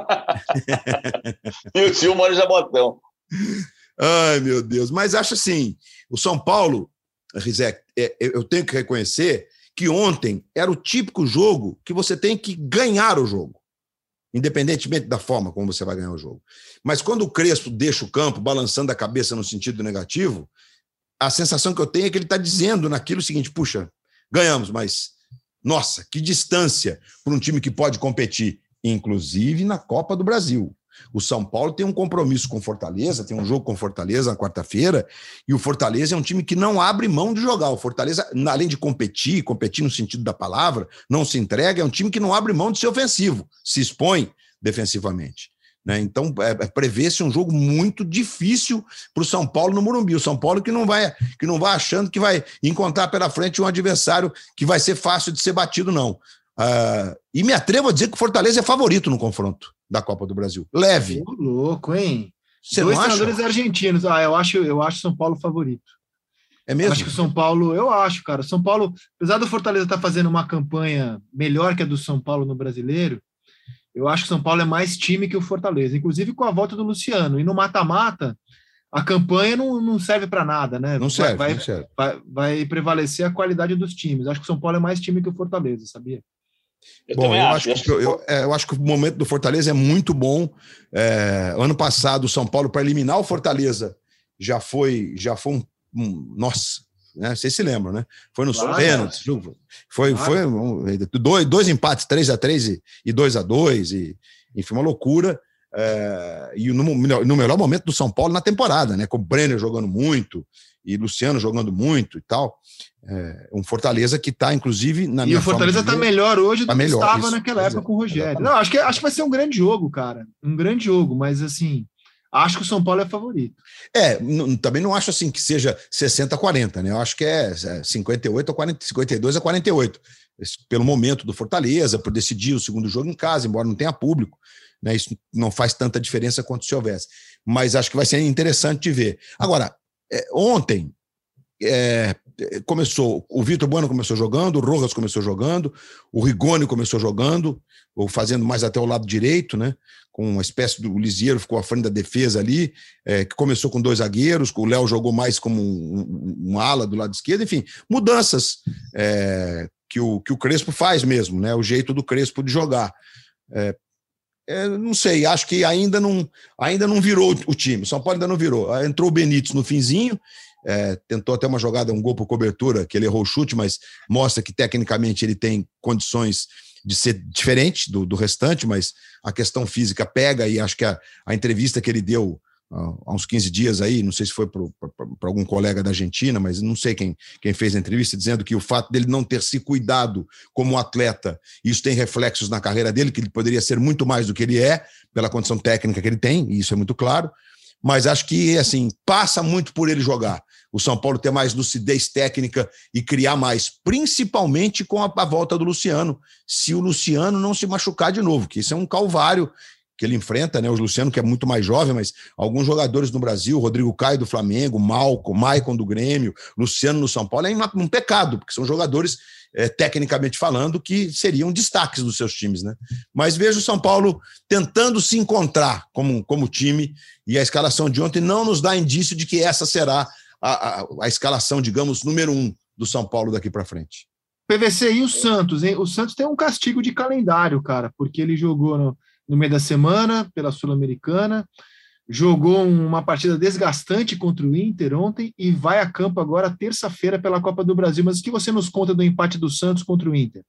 S2: Meu tio mora em Jabotão.
S3: Ai, meu Deus. Mas acho assim, o São Paulo, Rizek, eu tenho que reconhecer que ontem era o típico jogo que você tem que ganhar o jogo, independentemente da forma como você vai ganhar o jogo. Mas quando o Crespo deixa o campo balançando a cabeça no sentido negativo, a sensação que eu tenho é que ele está dizendo naquilo o seguinte: puxa, ganhamos, mas nossa, que distância para um time que pode competir, inclusive na Copa do Brasil. O São Paulo tem um compromisso com Fortaleza, tem um jogo com Fortaleza na quarta-feira, e o Fortaleza é um time que não abre mão de jogar. O Fortaleza, além de competir no sentido da palavra, não se entrega, é um time que não abre mão de ser ofensivo, se expõe defensivamente, né? Então, prevê-se um jogo muito difícil para o São Paulo no Morumbi. O São Paulo que não vai achando que vai encontrar pela frente um adversário que vai ser fácil de ser batido, não. E me atrevo a dizer que o Fortaleza é favorito no confronto. da Copa do Brasil. Leve.
S1: Ô, louco, hein?
S3: Você
S1: Dois
S3: não acha?
S1: treinadores argentinos. Eu acho São Paulo favorito.
S3: É mesmo?
S1: Acho que o São Paulo, eu acho, cara. São Paulo, apesar do Fortaleza estar fazendo uma campanha melhor que a do São Paulo no Brasileiro, eu acho que o São Paulo é mais time que o Fortaleza, inclusive com a volta do Luciano. E no mata-mata, a campanha não serve para nada, né?
S3: Não serve,
S1: vai,
S3: não serve.
S1: Vai prevalecer a qualidade dos times. Acho que o São Paulo é mais time que o Fortaleza, sabia?
S3: Bom, eu acho que o momento do Fortaleza é muito bom. Ano passado, o São Paulo, para eliminar o Fortaleza, já foi nossa, né? Vocês se lembram, né? Foi nos pênaltis. Foi dois empates, 3-3 e 2-2, e enfim, uma loucura. E no melhor momento do São Paulo na temporada, né? Com o Brenner jogando muito e Luciano jogando muito e tal. Um Fortaleza que está, inclusive, na minha.
S1: E o Fortaleza está melhor hoje do que estava naquela época com o Rogério.
S3: Exatamente.
S1: Não, acho que vai ser um grande jogo, cara. Um grande jogo, mas assim, acho que o São Paulo é favorito.
S3: Também não acho assim que seja 60-40, né? Eu acho que é 52-48. Pelo momento do Fortaleza, por decidir o segundo jogo em casa, embora não tenha público, né? Isso não faz tanta diferença quanto se houvesse. Mas acho que vai ser interessante de ver. Agora, ontem começou, o Vitor Bueno começou jogando, o Rojas começou jogando, o Rigoni começou jogando, ou fazendo mais até o lado direito, né? Com uma espécie do Lisieiro, ficou à frente da defesa ali, que começou com 2 zagueiros, o Léo jogou mais como um ala do lado esquerdo, enfim, mudanças que o Crespo faz mesmo, né? O jeito do Crespo de jogar. Não sei, acho que ainda não virou o time. O São Paulo ainda não virou. Entrou o Benítez no finzinho, tentou até uma jogada, um gol por cobertura, que ele errou o chute, mas mostra que tecnicamente ele tem condições de ser diferente do restante, mas a questão física pega, e acho que a entrevista que ele deu há uns 15 dias aí, não sei se foi para algum colega da Argentina, mas não sei quem fez a entrevista, dizendo que o fato dele não ter se cuidado como atleta, isso tem reflexos na carreira dele, que ele poderia ser muito mais do que ele é, pela condição técnica que ele tem, e isso é muito claro, mas acho que, assim, passa muito por ele jogar. O São Paulo ter mais lucidez técnica e criar mais, principalmente com a volta do Luciano, se o Luciano não se machucar de novo, que isso é um calvário que ele enfrenta, né? O Luciano, que é muito mais jovem, mas alguns jogadores no Brasil, Rodrigo Caio do Flamengo, Maicon do Grêmio, Luciano no São Paulo, é um pecado, porque são jogadores, tecnicamente falando, que seriam destaques dos seus times, né? Mas vejo o São Paulo tentando se encontrar como time, e a escalação de ontem não nos dá indício de que essa será a escalação, digamos, número 1 do São Paulo daqui para frente.
S1: PVC, e o Santos, hein? O Santos tem um castigo de calendário, cara, porque ele jogou no meio da semana pela Sul-Americana, jogou uma partida desgastante contra o Inter ontem e vai a campo agora terça-feira pela Copa do Brasil. Mas o que você nos conta do empate do Santos contra o Inter?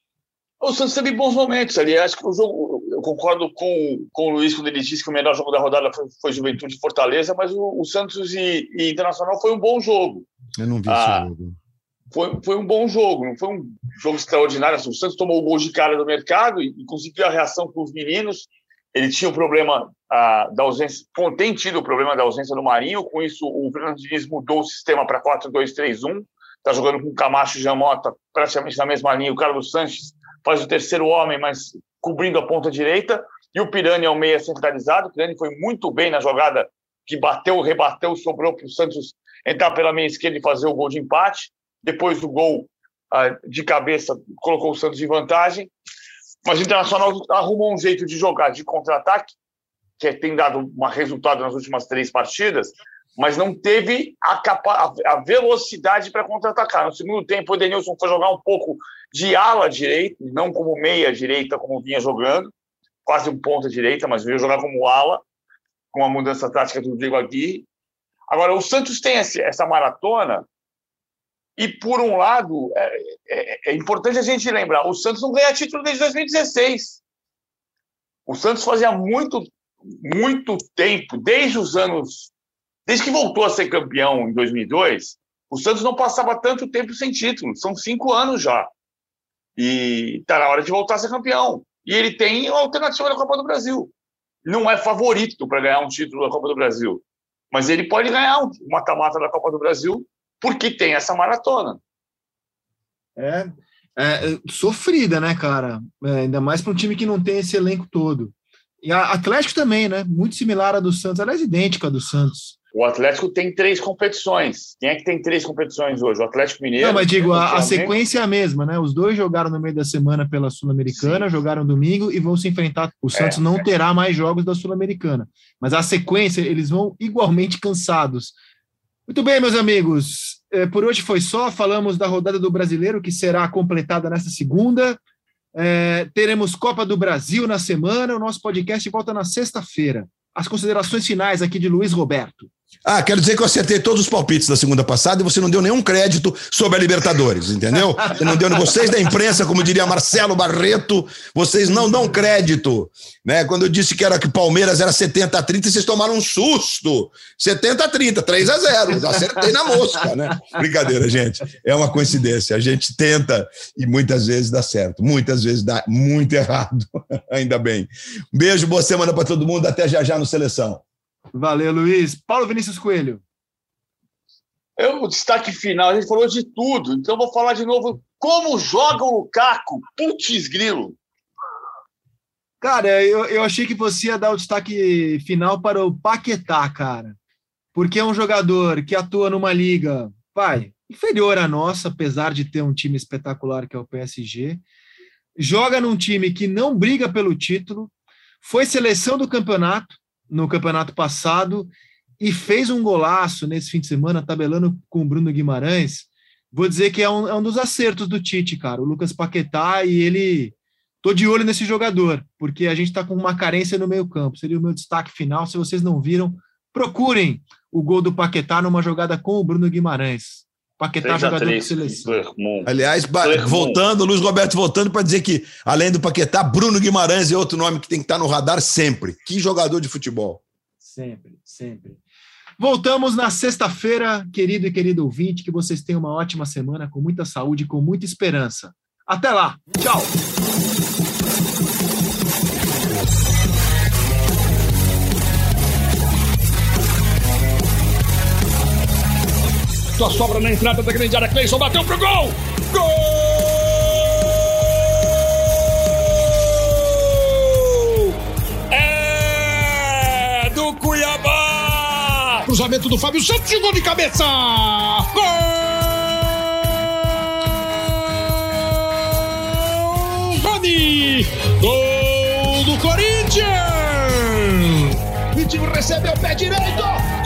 S2: O Santos teve bons momentos ali. Acho que o jogo, eu concordo com o Luiz quando ele disse que o melhor jogo da rodada foi Juventude e Fortaleza, mas o Santos e Internacional foi um bom jogo.
S3: Eu não vi esse jogo.
S2: Foi um bom jogo, não foi um jogo extraordinário. O Santos tomou o gol de cara do mercado e conseguiu a reação com os meninos. Ele tinha o problema da ausência, tem tido o problema da ausência do Marinho. Com isso, o Fernando Diniz mudou o sistema para 4-2-3-1. Está jogando com Camacho e Jamota praticamente na mesma linha. O Carlos Sanches faz o terceiro homem, mas cobrindo a ponta direita. E o Pirani é o meia centralizado. O Pirani foi muito bem na jogada que rebateu, sobrou para o Santos entrar pela meia esquerda e fazer o gol de empate. Depois do gol de cabeça, colocou o Santos em vantagem. Mas o Internacional arrumou um jeito de jogar de contra-ataque, que tem dado um resultado nas últimas 3 partidas, mas não teve a velocidade para contra-atacar. No segundo tempo, o Edenilson foi jogar um pouco de ala direita, não como meia direita, como vinha jogando, quase um ponta direita, mas veio jogar como ala, com a mudança tática do Rodrigo Aguirre. Agora, o Santos tem essa maratona. E, por um lado, é importante a gente lembrar, o Santos não ganha título desde 2016. O Santos fazia muito tempo, desde que voltou a ser campeão em 2002, o Santos não passava tanto tempo sem título. São 5 anos já. E está na hora de voltar a ser campeão. E ele tem a alternativa da Copa do Brasil. Não é favorito para ganhar um título da Copa do Brasil, mas ele pode ganhar um mata-mata da Copa do Brasil, porque tem essa maratona.
S1: Sofrida, né, cara? Ainda mais para um time que não tem esse elenco todo. E a Atlético também, né? Muito similar à do Santos, aliás, idêntica à do Santos.
S2: O Atlético tem 3 competições. Quem é que tem 3 competições hoje? O Atlético Mineiro?
S1: Não, mas digo, a sequência é a mesma, né? Os dois jogaram no meio da semana pela Sul-Americana, jogaram domingo e vão se enfrentar. O Santos não terá mais jogos da Sul-Americana. Mas a sequência, eles vão igualmente cansados. Muito bem, meus amigos. Por hoje foi só. Falamos da rodada do Brasileiro, que será completada nesta segunda. Teremos Copa do Brasil na semana. O nosso podcast volta na sexta-feira. As considerações finais aqui de Luiz Roberto.
S3: Quero dizer que eu acertei todos os palpites da segunda passada e você não deu nenhum crédito sobre a Libertadores, entendeu? Você não deu, vocês da imprensa, como diria Marcelo Barreto, vocês não dão crédito, né? Quando eu disse que Palmeiras era 70-30, vocês tomaram um susto. 70-30, 3-0, acertei na mosca, né? Brincadeira, gente, é uma coincidência, a gente tenta e muitas vezes dá certo, muitas vezes dá muito errado, ainda bem. Um beijo, boa semana para todo mundo, até já no Seleção.
S1: Valeu, Luiz. Paulo Vinícius Coelho.
S2: O destaque final, a gente falou de tudo, então eu vou falar de novo. Como joga o Lukaku? Putz, grilo.
S1: Cara, eu achei que você ia dar o destaque final para o Paquetá, cara. Porque é um jogador que atua numa liga, inferior à nossa, apesar de ter um time espetacular que é o PSG. Joga num time que não briga pelo título, foi seleção do campeonato, no campeonato passado, e fez um golaço nesse fim de semana, tabelando com o Bruno Guimarães. Vou dizer que é um dos acertos do Tite, cara, o Lucas Paquetá, e tô de olho nesse jogador, porque a gente tá com uma carência no meio campo, seria o meu destaque final. Se vocês não viram, procurem o gol do Paquetá numa jogada com o Bruno Guimarães. Paquetá, jogador de seleção.
S3: Aliás, Luiz Roberto voltando para dizer que, além do Paquetá, Bruno Guimarães é outro nome que tem que estar no radar sempre. Que jogador de futebol.
S1: Sempre, sempre. Voltamos na sexta-feira, querido e querido ouvinte, que vocês tenham uma ótima semana, com muita saúde e com muita esperança. Até lá. Tchau.
S4: Só sobra na entrada da grande área. Cleison bateu pro gol! Gol! É do Cuiabá! Cruzamento do Fábio Santos e gol de cabeça! Gol! Rony! Gol do Corinthians! Vitinho recebe ao pé direito!